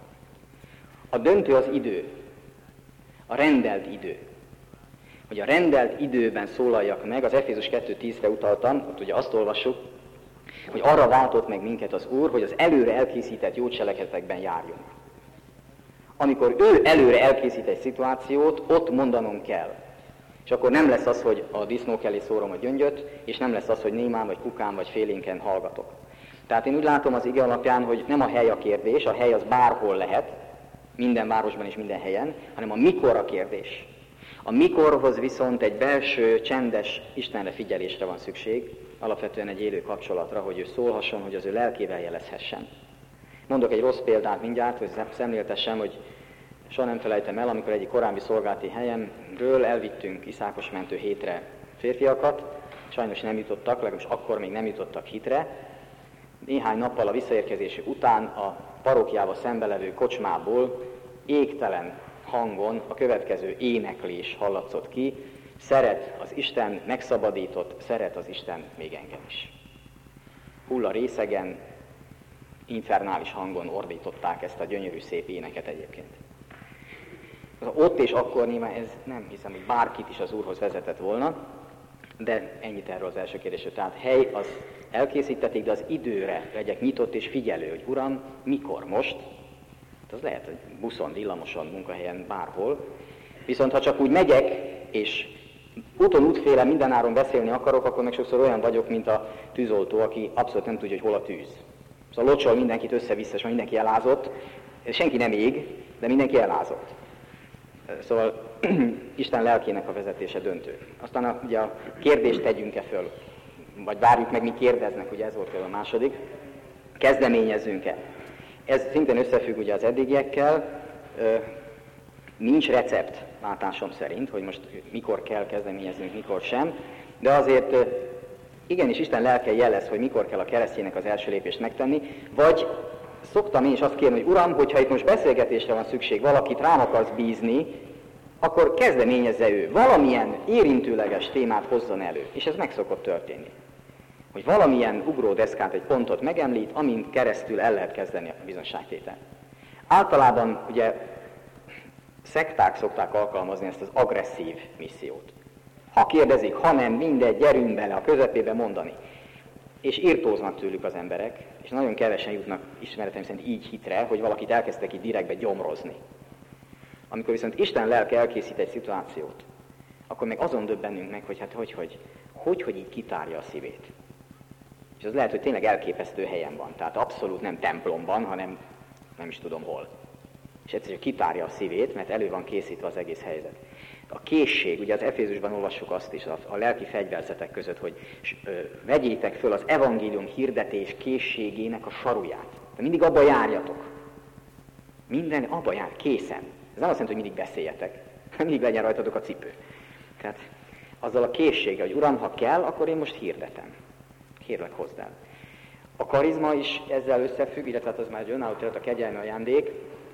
A döntő az idő, a rendelt idő. Hogy a rendelt időben szólaljak meg, az Efézus 2.10-re utaltam, ott ugye azt olvassuk, hogy arra váltott meg minket az Úr, hogy az előre elkészített jó cselekedetekben járjunk. Amikor ő előre elkészít egy szituációt, ott mondanom kell. És akkor nem lesz az, hogy a disznók elé szórom a gyöngyöt, és nem lesz az, hogy némán, vagy kukán, vagy félénken hallgatok. Tehát én úgy látom az ige alapján, hogy nem a hely a kérdés, a hely az bárhol lehet, minden városban és minden helyen, hanem a mikor a kérdés. A mikorhoz viszont egy belső, csendes Istenre figyelésre van szükség, alapvetően egy élő kapcsolatra, hogy ő szólhasson, hogy az ő lelkével jelezhessen. Mondok egy rossz példát mindjárt, hogy szemléltessem, hogy soha nem felejtem el, amikor egyik korábbi szolgálati helyemről elvittünk Iszákosmentő hétre férfiakat, sajnos nem jutottak, legalábbis akkor még nem jutottak hitre. Néhány nappal a visszaérkezésük után a parókiába szembelevő kocsmából égtelen hangon a következő éneklés hallatszott ki: szeret az Isten, megszabadított, szeret az Isten még engem is. Hulla részegen, infernális hangon ordították ezt a gyönyörű szép éneket egyébként. Ott és akkor nyilván ez nem hiszem, hogy bárkit is az Úrhoz vezetett volna, de ennyit erről az első kérdésről. Tehát hely az elkészítették, de az időre legyek nyitott és figyelő, hogy Uram, mikor, most? Az lehet, hogy buszon, villamoson, munkahelyen, bárhol. Viszont ha csak úgy megyek, és úton útféle mindenáron beszélni akarok, akkor meg sokszor olyan vagyok, mint a tűzoltó, aki abszolút nem tudja, hogy hol a tűz. Szóval locsol mindenkit össze-vissza, és mindenki elázott. Senki nem ég, de mindenki elázott. Szóval Isten lelkének a vezetése döntő. Aztán ugye a kérdést tegyünk-e föl, vagy várjuk meg, mi kérdeznek, ugye ez volt például a második. Kezdeményezzünk-e? Ez szintén összefügg ugye az eddigiekkel. Nincs recept látásom szerint, hogy most mikor kell kezdeményeznünk, mikor sem, de azért igenis Isten lelke jelez, hogy mikor kell a keresztjének az első lépést megtenni, vagy szoktam én is azt kérni, hogy Uram, hogyha itt most beszélgetésre van szükség, valakit rám akarsz bízni, akkor kezdeményezze ő, valamilyen érintőleges témát hozzon elő, és ez meg szokott történni. Hogy valamilyen ugródeszkát, egy pontot megemlít, amint keresztül el lehet kezdeni a bizonyságtételt. Általában ugye szekták szokták alkalmazni ezt az agresszív missziót. Ha kérdezik, ha nem, mindegy, gyerünk bele, a közepébe mondani. És irtóznak tőlük az emberek, és nagyon kevesen jutnak ismereteim szerint így hitre, hogy valakit elkezdtek így direktbe gyomrozni. Amikor viszont Isten lelke elkészít egy szituációt, akkor meg azon döbbenünk meg, hogy hát hogy így kitárja a szívét. És az lehet, hogy tényleg elképesztő helyen van, tehát abszolút nem templomban, hanem nem is tudom hol. és egyszerűen kitárja a szívét, mert elő van készítve az egész helyzet. A készség, ugye az Efézusban olvassuk azt is, a lelki fegyverzetek között, hogy vegyétek föl az evangélium hirdetés készségének a saruját. De mindig abba járjatok. Minden abba jár, készen. Ez nem azt jelenti, hogy mindig beszéljetek. Mindig legyen rajtatok a cipő. Tehát azzal a készséggel, hogy Uram, ha kell, akkor én most hirdetem. Kérlek, hozd el. A karizma is ezzel összefügg, illetve az már egy önálló terület, a kegyelmi ajándék.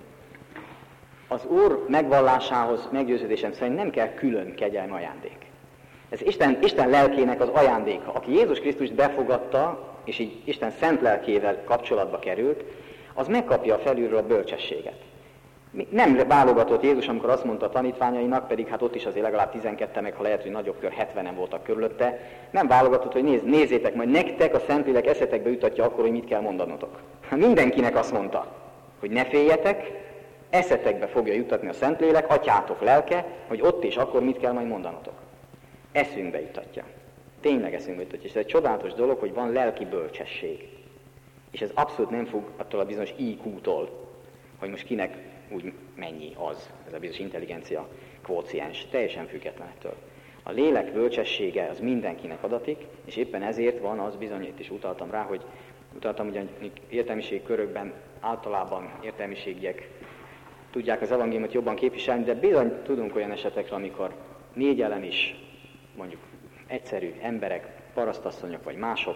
Az Úr megvallásához meggyőződésem szerint nem kell külön kegyelmi ajándék. Ez Isten lelkének az ajándéka. Aki Jézus Krisztust befogadta, és így Isten szent lelkével kapcsolatba került, az megkapja felülről a bölcsességet. Nem válogatott Jézus, amikor azt mondta a tanítványainak, pedig hát ott is azért legalább 12, meg ha lehet, hogy nagyobb kör, 70-en voltak körülötte, nem válogatott, hogy nézzétek, majd nektek a Szentlélek eszetekbe jutatja akkor, hogy mit kell mondanotok. Mindenkinek azt mondta, hogy ne féljetek, eszetekbe fogja jutatni a Szentlélek, atyátok lelke, hogy ott és akkor mit kell majd mondanotok. Eszünkbe jutatja. Tényleg eszünkbe jutatja. És ez egy csodálatos dolog, hogy van lelki bölcsesség. És ez abszolút nem függ attól a bizonyos IQ-tól, hogy most kinek úgy mennyi az, ez a bizonyos intelligencia kvóciens, teljesen független ettől. A lélek bölcsessége az mindenkinek adatik, és éppen ezért van az, bizony itt is utaltam rá, hogy ugyan értelmiségi körökben általában értelmiségiek tudják az evangéliumot jobban képviselni, de bizony tudunk olyan esetekre, amikor négyelen is, mondjuk egyszerű emberek, parasztasszonyok vagy mások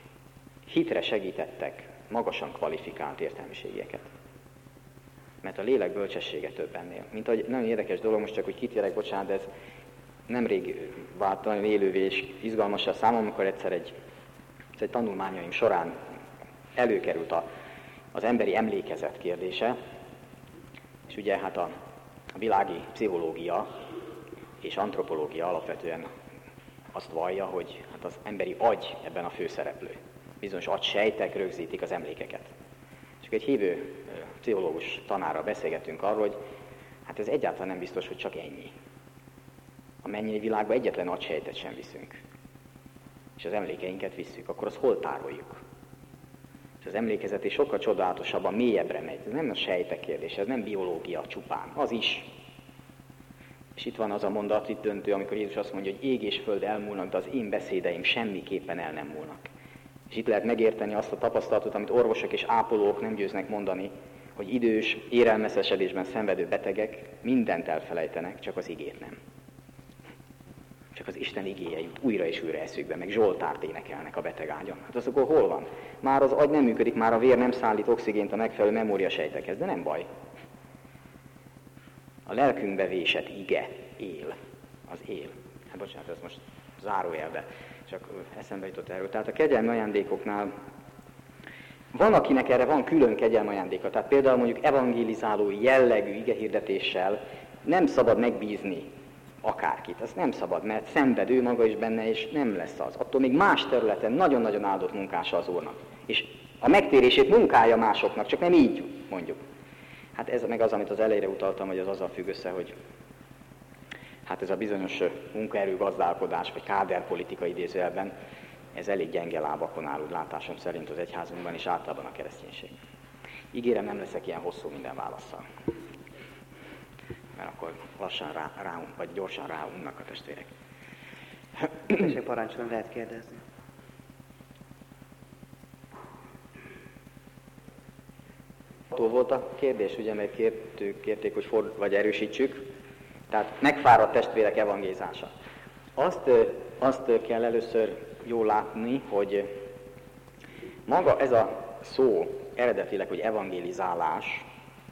hitre segítettek magasan kvalifikált értelmiségieket. Mert a lélek bölcsessége több ennél. Mint ahogy nagyon érdekes dolog, most csak hogy kitérek, bocsánat, de ez nemrég vált nagyon élővé és izgalmas a számom, amikor egyszer egy tanulmányaim során előkerült az emberi emlékezet kérdése, és ugye hát a világi pszichológia és antropológia alapvetően azt vallja, hogy hát az emberi agy ebben a főszereplő. Bizonyos agysejtek rögzítik az emlékeket. És egy hívő pszichológus tanárral beszélgetünk arról, hogy hát ez egyáltalán nem biztos, hogy csak ennyi. A mennyei világban egyetlen agysejtet sem viszünk. És az emlékeinket visszük, akkor azt hol tároljuk? És az emlékezetés sokkal csodálatosabban, mélyebbre megy. Ez nem a sejtek kérdése, ez nem biológia csupán, az is. És itt van az a mondat, itt döntő, amikor Jézus azt mondja, hogy ég és föld elmúlnak, de az én beszédeim semmiképpen el nem múlnak. És itt lehet megérteni azt a tapasztalatot, amit orvosok és ápolók nem győznek mondani, hogy idős, érelmeszesedésben szenvedő betegek mindent elfelejtenek, csak az igét nem. Csak az Isten igéje jut újra és újra eszükbe, meg Zsoltárt énekelnek a beteg ágyon. Hát az akkor hol van? Már az agy nem működik, már a vér nem szállít oxigént a megfelelő memóriasejtekhez, de nem baj. A lelkünkbe vésett ige él, az él. Hát bocsánat, ez most zárójelbe, csak eszembe jutott erről. Tehát a kegyelmi ajándékoknál van, akinek erre van külön kegyelmi ajándéka. Tehát például mondjuk evangélizáló jellegű igehirdetéssel nem szabad megbízni akárkit. Az nem szabad, mert szenved ő maga is benne, és nem lesz az. Attól még más területen nagyon-nagyon áldott munkása az Úrnak. És a megtérését munkálja másoknak, csak nem így mondjuk. Hát ez meg az, amit az elejére utaltam, hogy az azzal függ össze, hogy hát ez a bizonyos munkaerő gazdálkodás, vagy káderpolitika idézőjelben, ez elég gyenge lábakon áll, úgy látásom szerint az egyházunkban és általában a kereszténység. Ígérem, nem leszek ilyen hosszú minden válasszal. Mert akkor lassan vagy gyorsan ráunnak a testvérek. És parancsolom, lehet kérdezni. Volt a kérdés, ugye, mert kérték, hogy vagy erősítsük. Tehát megfáradt testvérek evangélizása. Azt kell először jól látni, hogy maga ez a szó eredetileg, hogy evangélizálás,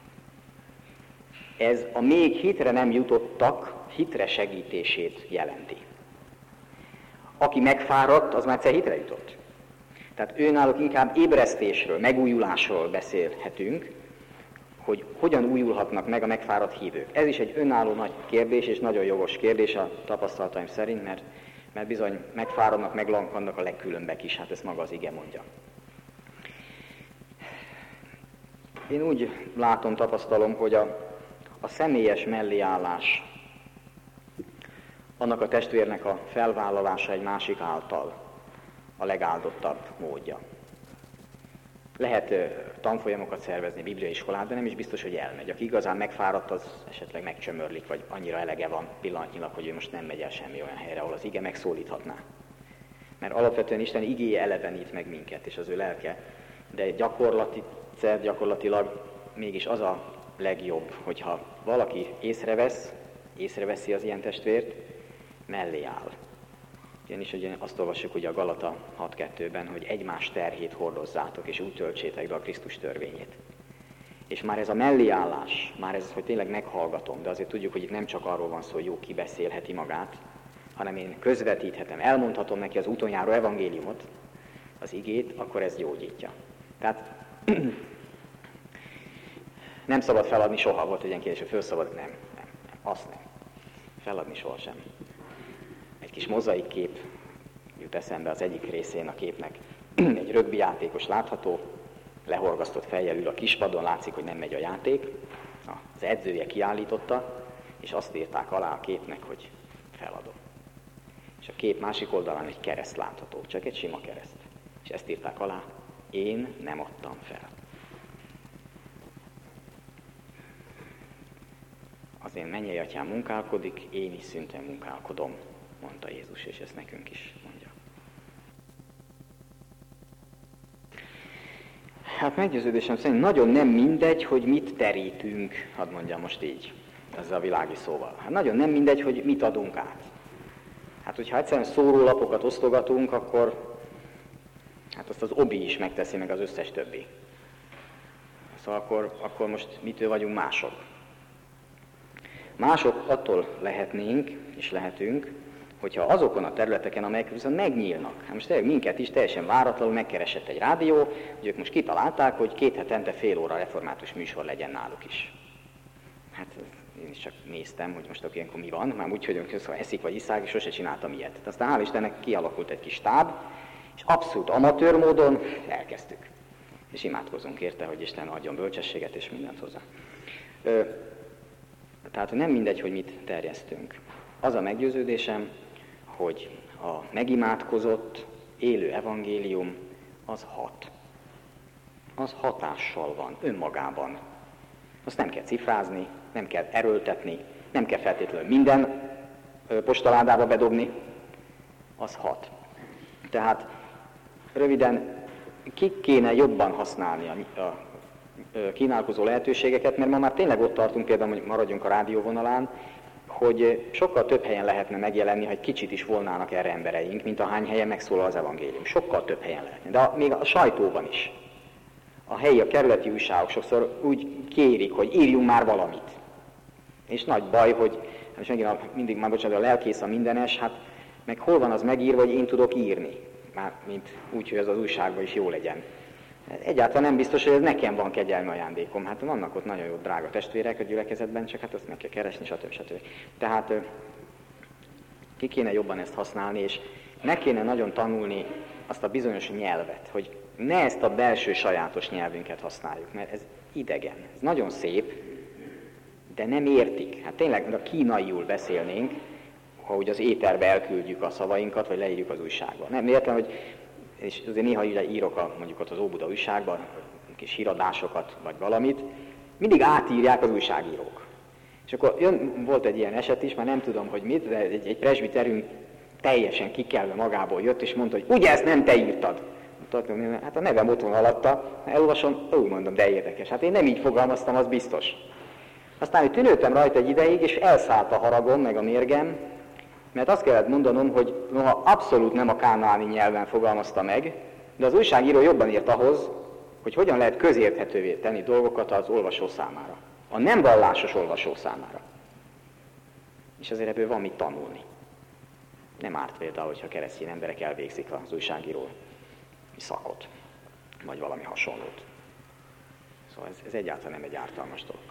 ez a még hitre nem jutottak hitre segítését jelenti. Aki megfáradt, az már egyszer hitre jutott. Tehát őnáluk inkább ébresztésről, megújulásról beszélhetünk, hogy hogyan újulhatnak meg a megfáradt hívők. Ez is egy önálló nagy kérdés, és nagyon jogos kérdés a tapasztalataim szerint, mert bizony megfáradnak, meglankadnak a legkülönbek is, hát ezt maga az ige mondja. Én úgy látom, tapasztalom, hogy a személyes melléállás, annak a testvérnek a felvállalása egy másik által a legáldottabb módja. Lehet tanfolyamokat szervezni, bibliaiskolát, de nem is biztos, hogy elmegy. Aki igazán megfáradt, az esetleg megcsömörlik, vagy annyira elege van pillanatnyilag, hogy ő most nem megy el semmi olyan helyre, ahol az ige megszólíthatná. Mert alapvetően Isten igéje elevenít meg minket, és az ő lelke, de gyakorlatilag mégis az a legjobb, hogyha valaki észreveszi az ilyen testvért, mellé áll. Ugyanis ugye azt olvassuk ugye a Galata 6.2-ben, hogy egymás terhét hordozzátok, és úgy töltsétek be a Krisztus törvényét. És már ez a melléállás, már ez, hogy tényleg meghallgatom, de azért tudjuk, hogy itt nem csak arról van szó, hogy jó kibeszélheti magát, hanem én közvetíthetem, elmondhatom neki az úton járó evangéliumot, az igét, akkor ez gyógyítja. Tehát nem szabad feladni soha, volt egy ilyen kérdés, hogy fölszabad, nem, azt nem. Feladni sohasem. Egy kis mozaik kép jut eszembe az egyik részén a képnek. Egy rögbi játékos látható, lehorgasztott fejjel ül a kispadon, látszik, hogy nem megy a játék. Az edzője kiállította, és azt írták alá a képnek, hogy feladom. És a kép másik oldalán egy kereszt látható, csak egy sima kereszt. És ezt írták alá, én nem adtam fel. Az én mennyei atyám munkálkodik, én is szintén munkálkodom, mondta Jézus, és ezt nekünk is mondja. Hát meggyőződésem szerint nagyon nem mindegy, hogy mit terítünk, hadd mondjam most így, ezzel a világi szóval. Hát nagyon nem mindegy, hogy mit adunk át. Hát hogyha egyszerűen szórólapokat osztogatunk, akkor hát azt az obi is megteszi, meg az összes többi. Szóval akkor most mitől vagyunk mások? Mások attól lehetnénk, és lehetünk, hogyha azokon a területeken, amelyek viszont megnyílnak. Hát most tényleg minket is teljesen váratlanul megkeresett egy rádió, hogy ők most kitalálták, hogy 2 hetente fél óra református műsor legyen náluk is. Hát én is csak néztem, hogy most ilyenkor mi van, már úgy, hogy szóval eszik vagy iszák, és sose csináltam ilyet. Aztán hál' Istennek kialakult egy kis stáb, és abszolút amatőr módon elkezdtük. És imádkozunk érte, hogy Isten adjon bölcsességet és mindent hozzá. Tehát nem mindegy, hogy mit terjesztünk. Az a meggyőződésem, hogy a megimádkozott, élő evangélium az hat. Az hatással van önmagában. Azt nem kell cifrázni, nem kell erőltetni, nem kell feltétlenül minden postaládába bedobni, az hat. Tehát röviden ki kéne jobban használni a kínálkozó lehetőségeket, mert ma már tényleg ott tartunk, például, hogy maradjunk a rádióvonalán, hogy sokkal több helyen lehetne megjelenni, ha egy kicsit is volnának erre embereink, mint ahány helyen megszólal az evangélium. Sokkal több helyen lehetne. De még a sajtóban is. A helyi, a kerületi újságok sokszor úgy kérik, hogy írjunk már valamit. És nagy baj, hogy és megint mindig már bocsánat, a lelkész a mindenes, hát meg hol van az megírva, hogy én tudok írni. Már mint úgy, hogy ez az újságban is jó legyen. Egyáltalán nem biztos, hogy ez nekem van kegyelmi ajándékom. Hát vannak ott nagyon jó drága testvérek a gyülekezetben, csak hát azt meg kell keresni, stb. Tehát ki kéne jobban ezt használni, és meg kéne nagyon tanulni azt a bizonyos nyelvet, hogy ne ezt a belső sajátos nyelvünket használjuk, mert ez idegen. Ez nagyon szép, de nem értik. Hát tényleg, a kínaiul beszélnénk, ha úgy az éterbe elküldjük a szavainkat, vagy leírjuk az újságba. Nem értem, hogy és azért néha írok mondjuk ott az Óbuda újságban, kis híradásokat, vagy valamit, mindig átírják az újságírók. És akkor volt egy ilyen eset is, már nem tudom, hogy mit, de egy presbiterünk teljesen kikelve magából jött, és mondta, hogy ugye ezt nem te írtad. Hát a nevem ott van alatta, elolvasom, úgy mondom, de érdekes. Hát én nem így fogalmaztam, az biztos. Aztán, hogy tűnődtem rajta egy ideig, és elszállt a haragom, meg a mérgem, mert azt kellett mondanom, hogy noha abszolút nem a kánaáni nyelven fogalmazta meg, de az újságíró jobban ért ahhoz, hogy hogyan lehet közérthetővé tenni dolgokat az olvasó számára. A nem vallásos olvasó számára. És azért ebből van mit tanulni. Nem árt például, hogyha keresztény emberek elvégzik az újságíró szakot, vagy valami hasonlót. Szóval ez egyáltalán nem egy ártalmas dolog.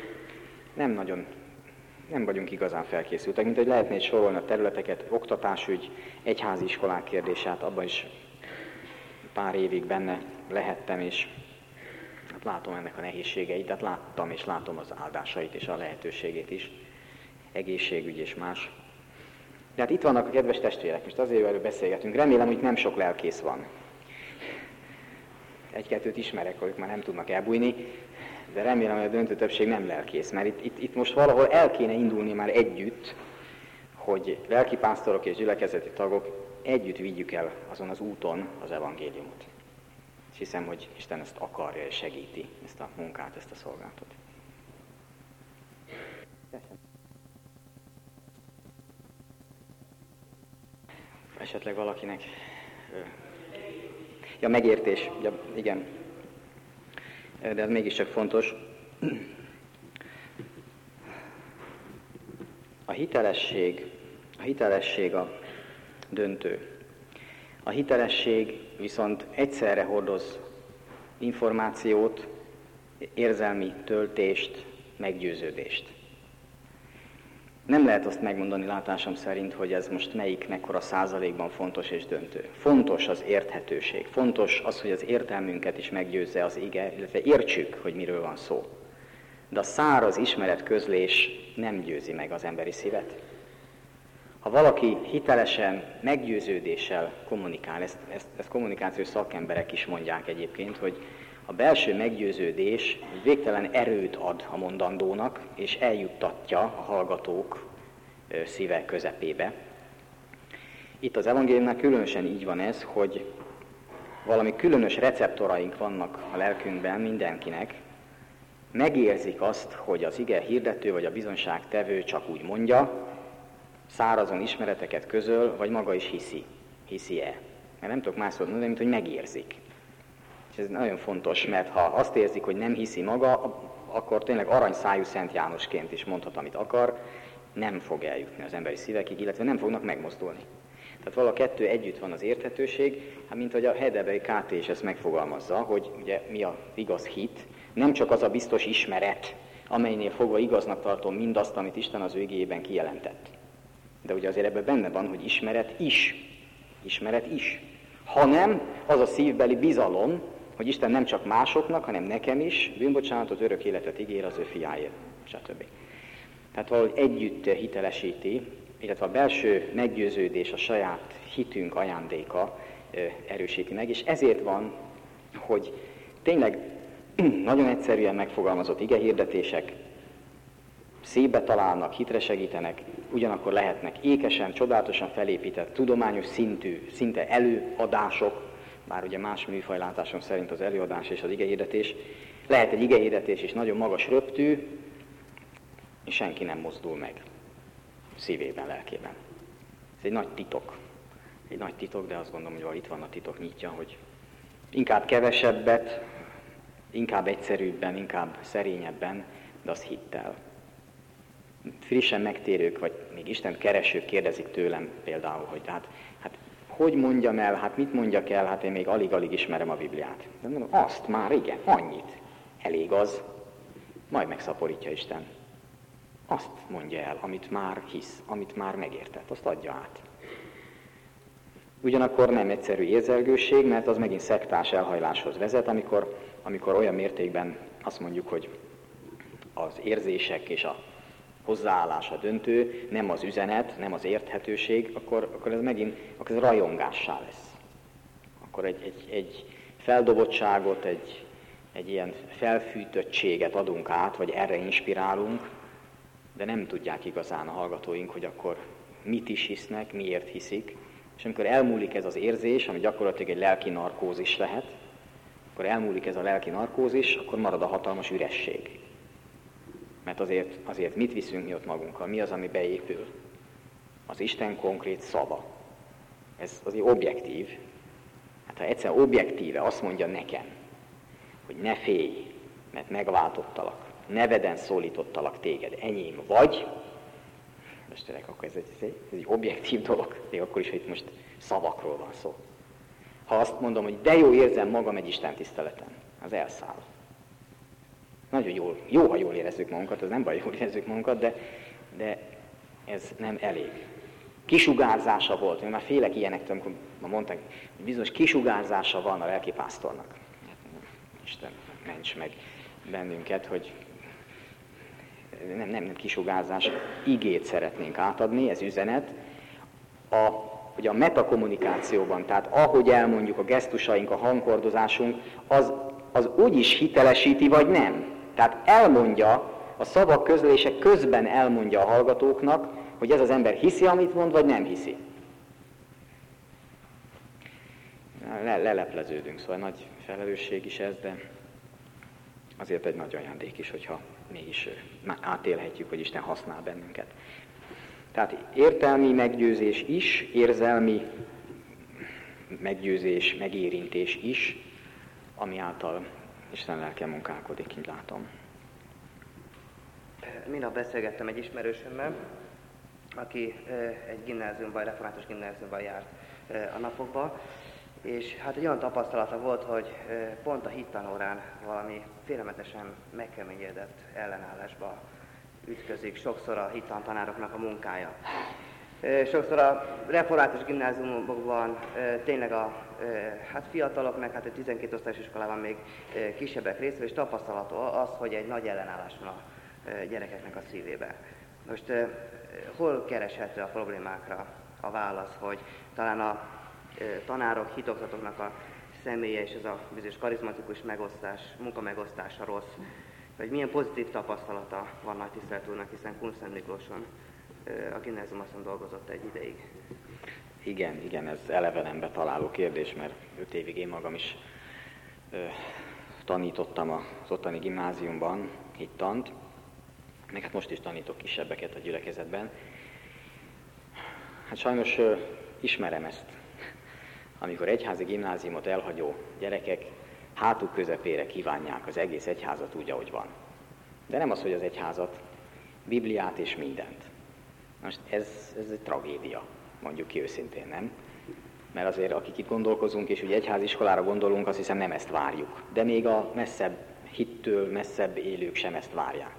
Nem vagyunk igazán felkészültek, mint hogy lehetne egy sorolni a területeket, oktatásügy, egyházi iskolák kérdését, abban is pár évig benne lehettem, és hát látom ennek a nehézségeit, tehát láttam és látom az áldásait és a lehetőségét is, egészségügy és más. De hát itt vannak a kedves testvérek, most azért erről beszélgetünk, remélem, hogy nem sok lelkész van. egy-kettőt ismerek, ők már nem tudnak elbújni, de remélem, hogy a döntő többség nem lelkész, mert itt most valahol el kéne indulni már együtt, hogy lelkipásztorok és gyülekezeti tagok együtt vigyük el azon az úton az evangéliumot. És hiszem, hogy Isten ezt akarja és segíti, ezt a munkát, ezt a szolgálatot. Esetleg valakinek... Ja, megértés. Ja, igen. De ez mégiscsak fontos. A hitelesség a döntő. A hitelesség viszont egyszerre hordoz információt, érzelmi töltést, meggyőződést. Nem lehet azt megmondani látásom szerint, hogy ez most mekkora százalékban fontos és döntő. Fontos az érthetőség, fontos az, hogy az értelmünket is meggyőzze az ige, illetve értsük, hogy miről van szó. De a száraz ismeretközlés nem győzi meg az emberi szívet. Ha valaki hitelesen, meggyőződéssel kommunikál, ezt kommunikációs szakemberek is mondják egyébként, hogy a belső meggyőződés végtelen erőt ad a mondandónak, és eljuttatja a hallgatók szíve közepébe. Itt az evangéliumnál különösen így van ez, hogy valami különös receptoraink vannak a lelkünkben mindenkinek, megérzik azt, hogy az ige hirdető vagy a bizonyságtevő csak úgy mondja, szárazon ismereteket közöl, vagy maga is hiszi. Hiszi-e? Mert nem tudok más szót mondani, mint hogy megérzik. És ez nagyon fontos, mert ha azt érzik, hogy nem hiszi maga, akkor tényleg aranyszájú Szent Jánosként is mondhat, amit akar, nem fog eljutni az emberi szívekig, illetve nem fognak megmozdulni. Tehát valaha kettő együtt van az érthetőség, hát mint hogy a Heidelbergi KT is ezt megfogalmazza, hogy ugye mi az igaz hit, nem csak az a biztos ismeret, amelynél fogva igaznak tartom mindazt, amit Isten az ő igéjében kijelentett. De ugye azért ebben benne van, hogy ismeret is, hanem az a szívbeli bizalom, hogy Isten nem csak másoknak, hanem nekem is bűnbocsánatot, örök életet ígér az ő fiáért, stb. Tehát valahogy együtt hitelesíti, illetve a belső meggyőződés, a saját hitünk ajándéka erősíti meg, és ezért van, hogy tényleg nagyon egyszerűen megfogalmazott igehirdetések szívbe találnak, hitre segítenek, ugyanakkor lehetnek ékesen, csodálatosan felépített, tudományos szinte előadások, bár ugye más műfajlátásom szerint az előadás és az igehirdetés, lehet egy igehirdetés is nagyon magas röptű, és senki nem mozdul meg szívében, lelkében. Ez egy nagy titok, de azt gondolom, hogy itt van a titok nyitja, hogy inkább kevesebbet, inkább egyszerűbben, inkább szerényebben, de az hittel. Frissen megtérők, vagy még Isten keresők kérdezik tőlem például, hogy hát hogy mondjam el, hát mit mondjak el, hát én még alig-alig ismerem a Bibliát. De mondom, azt már igen, annyit. Elég az, majd megszaporítja Isten. Azt mondja el, amit már hisz, amit már megértett, azt adja át. Ugyanakkor nem egyszerű érzelgőség, mert az megint szektás elhajláshoz vezet, amikor olyan mértékben azt mondjuk, hogy az érzések és a hozzáállás a döntő, nem az üzenet, nem az érthetőség, akkor ez megint akkor ez rajongássá lesz. Akkor egy feldobottságot, egy ilyen felfűtöttséget adunk át, vagy erre inspirálunk, de nem tudják igazán a hallgatóink, hogy akkor mit is hisznek, miért hiszik. És amikor elmúlik ez az érzés, ami gyakorlatilag egy lelki narkózis lehet, akkor elmúlik ez a lelki narkózis, akkor marad a hatalmas üresség. Mert azért mit viszünk mi ott magunkkal? Mi az, ami beépül? Az Isten konkrét szava. Ez azért objektív. Hát ha egyszer objektíve azt mondja nekem, hogy ne félj, mert megváltottalak, neveden szólítottalak téged, enyém vagy, most tényleg akkor ez egy objektív dolog, még akkor is, hogy itt most szavakról van szó. Ha azt mondom, hogy de jó érzem magam egy Isten tiszteleten, az elszáll. Nagyon jó, ha jól érezzük magunkat, az nem baj, jól érezzük magunkat, de ez nem elég. Kisugárzása volt, én már félek ilyenektől, amikor mondták, hogy bizonyos kisugárzása van a lelkipásztornak. Isten ments meg bennünket, hogy nem kisugárzás, igét szeretnénk átadni, ez üzenet. A hogy a metakommunikációban, tehát ahogy elmondjuk a gesztusaink, a hangkordozásunk, az úgy is hitelesíti, vagy nem. Tehát elmondja, a szavak közlése közben elmondja a hallgatóknak, hogy ez az ember hiszi, amit mond, vagy nem hiszi. Lelepleződünk, szóval nagy felelősség is ez, de azért egy nagy ajándék is, hogyha mégis átélhetjük, hogy Isten használ bennünket. Tehát értelmi meggyőzés is, érzelmi meggyőzés, megérintés is, ami által Isten lelke munkálkodik, így látom. Minap beszélgettem egy ismerősömmel, aki egy gimnáziumban, református gimnáziumban járt a napokban, és hát egy olyan tapasztalata volt, hogy pont a hittanórán valami félelmetesen megkeményedett ellenállásba ütközik sokszor a hittantanároknak a munkája. Sokszor a református gimnáziumokban tényleg hát fiatalok, meg hát a 12 osztályos iskolában még kisebbek részéről, és tapasztalható az, hogy egy nagy ellenállás van a gyerekeknek a szívében. Most hol kereshető a problémákra a válasz, hogy talán a tanárok, hitoktatóknak a személye és ez a bizonyos karizmatikus megosztás, munkamegosztása rossz, vagy milyen pozitív tapasztalata van Nagy Tisztelt Úrnak, hiszen Kunszent Miklóson a gimnáziumban dolgozott egy ideig. Igen, ez elevenembe találó kérdés, mert 5 évig én magam is tanítottam az ottani gimnáziumban hittant, meg hát most is tanítok kisebbeket a gyülekezetben. Hát sajnos ismerem ezt, amikor egyházi gimnáziumot elhagyó gyerekek hátuk közepére kívánják az egész egyházat úgy, ahogy van. De nem az, hogy az egyházat, Bibliát és mindent. Most ez egy tragédia, mondjuk ki őszintén, nem? Mert azért, akik itt gondolkozunk, és ugye egyháziskolára gondolunk, azt hiszem nem ezt várjuk. De még a messzebb hittől, messzebb élők sem ezt várják.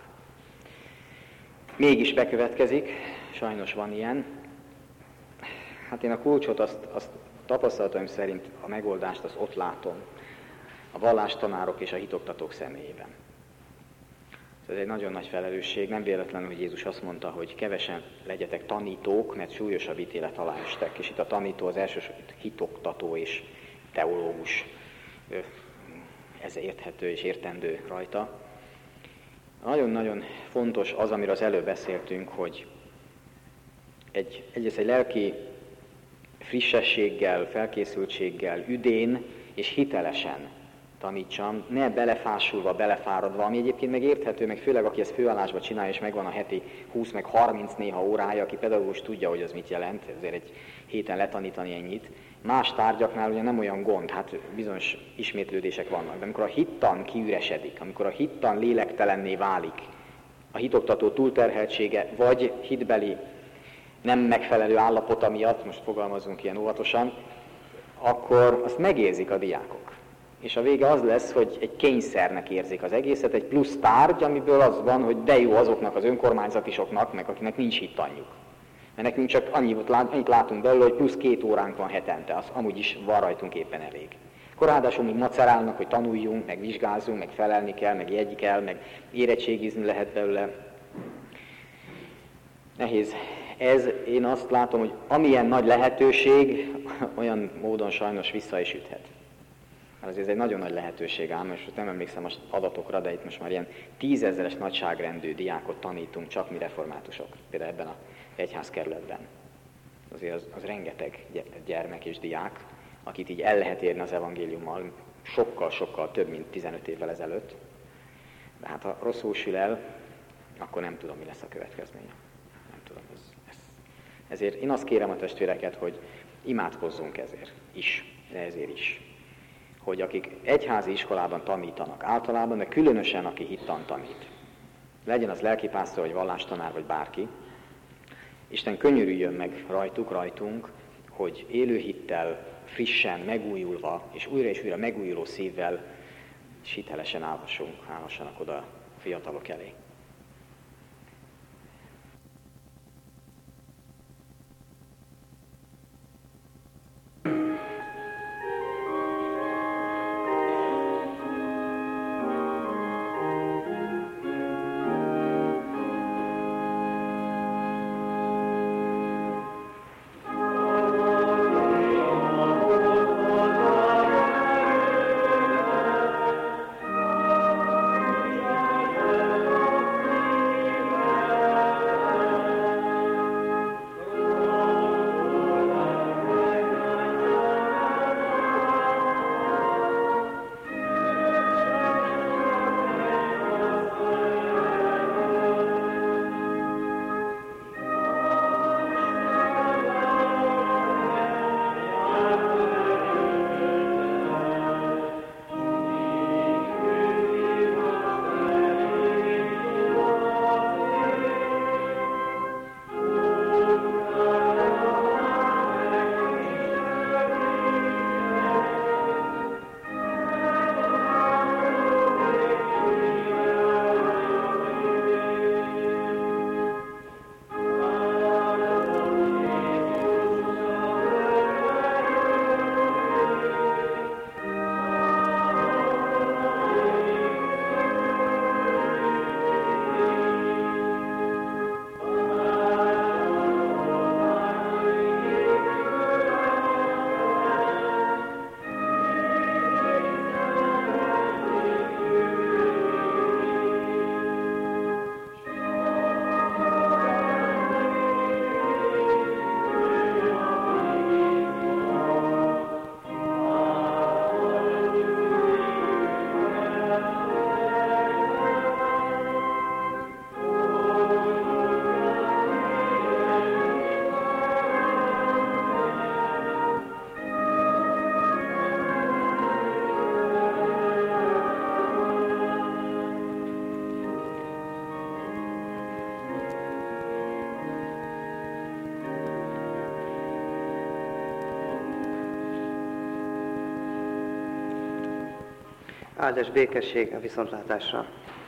Mégis bekövetkezik, sajnos van ilyen. Hát én a kulcsot, azt tapasztalataim szerint a megoldást azt ott látom, a vallástanárok és a hitoktatók személyében. Ez egy nagyon nagy felelősség, nem véletlenül, hogy Jézus azt mondta, hogy kevesen legyetek tanítók, mert súlyosabb ítélet alá estek, és itt a tanító az elsősorban hitoktató és teológus, ez érthető és értendő rajta. Nagyon-nagyon fontos az, amiről az előbb beszéltünk, hogy egyrészt egy lelki frissességgel, felkészültséggel, üdén és hitelesen tanítsam, ne belefásulva, belefáradva, ami egyébként meg érthető, meg főleg aki ezt főállásba csinálja, és megvan a heti 20 meg 30 néha órája, aki pedagógus tudja, hogy az mit jelent, ezért egy héten letanítani ennyit. Más tárgyaknál ugye nem olyan gond, hát bizonyos ismétlődések vannak, de amikor a hittan kiüresedik, amikor a hittan lélektelenné válik, a hitoktató túlterheltsége, vagy hitbeli nem megfelelő állapota miatt, most fogalmazunk ilyen óvatosan, akkor azt megérzik a diákok. És a vége az lesz, hogy egy kényszernek érzik az egészet, egy plusz tárgy, amiből az van, hogy de jó azoknak az önkormányzatisoknak, meg akinek nincs hittanjuk. Mert nekünk csak annyit látunk belőle, hogy plusz 2 óránk van hetente, az amúgy is van rajtunk éppen elég. Akkor ráadásul még macerálnak, hogy tanuljunk, meg vizsgázzunk, meg felelni kell, meg jegyi kell, meg érettségizni lehet belőle. Nehéz. Ez, én azt látom, hogy amilyen nagy lehetőség, olyan módon sajnos vissza is üthet. Mert azért ez egy nagyon nagy lehetőség ám, és nem emlékszem most adatokra, de itt most már ilyen 10 000-es nagyságrendű diákot tanítunk csak mi reformátusok, például ebben az egyházkerületben. Azért az rengeteg gyermek és diák, akit így el lehet érni az evangéliummal, sokkal-sokkal több, mint 15 évvel ezelőtt. De hát ha rosszul sül el, akkor nem tudom, mi lesz a következménye. Nem tudom. Ezért én azt kérem a testvéreket, hogy imádkozzunk ezért is. Hogy akik egyházi iskolában tanítanak általában, de különösen aki hittan tanít, legyen az lelkipásztor, vagy vallástanár, vagy bárki, Isten könyörüljön meg rajtunk, hogy élő hittel, frissen, megújulva, és újra megújuló szívvel és hitelesen állhassanak oda a fiatalok elé. Áldás békesség, a viszontlátásra!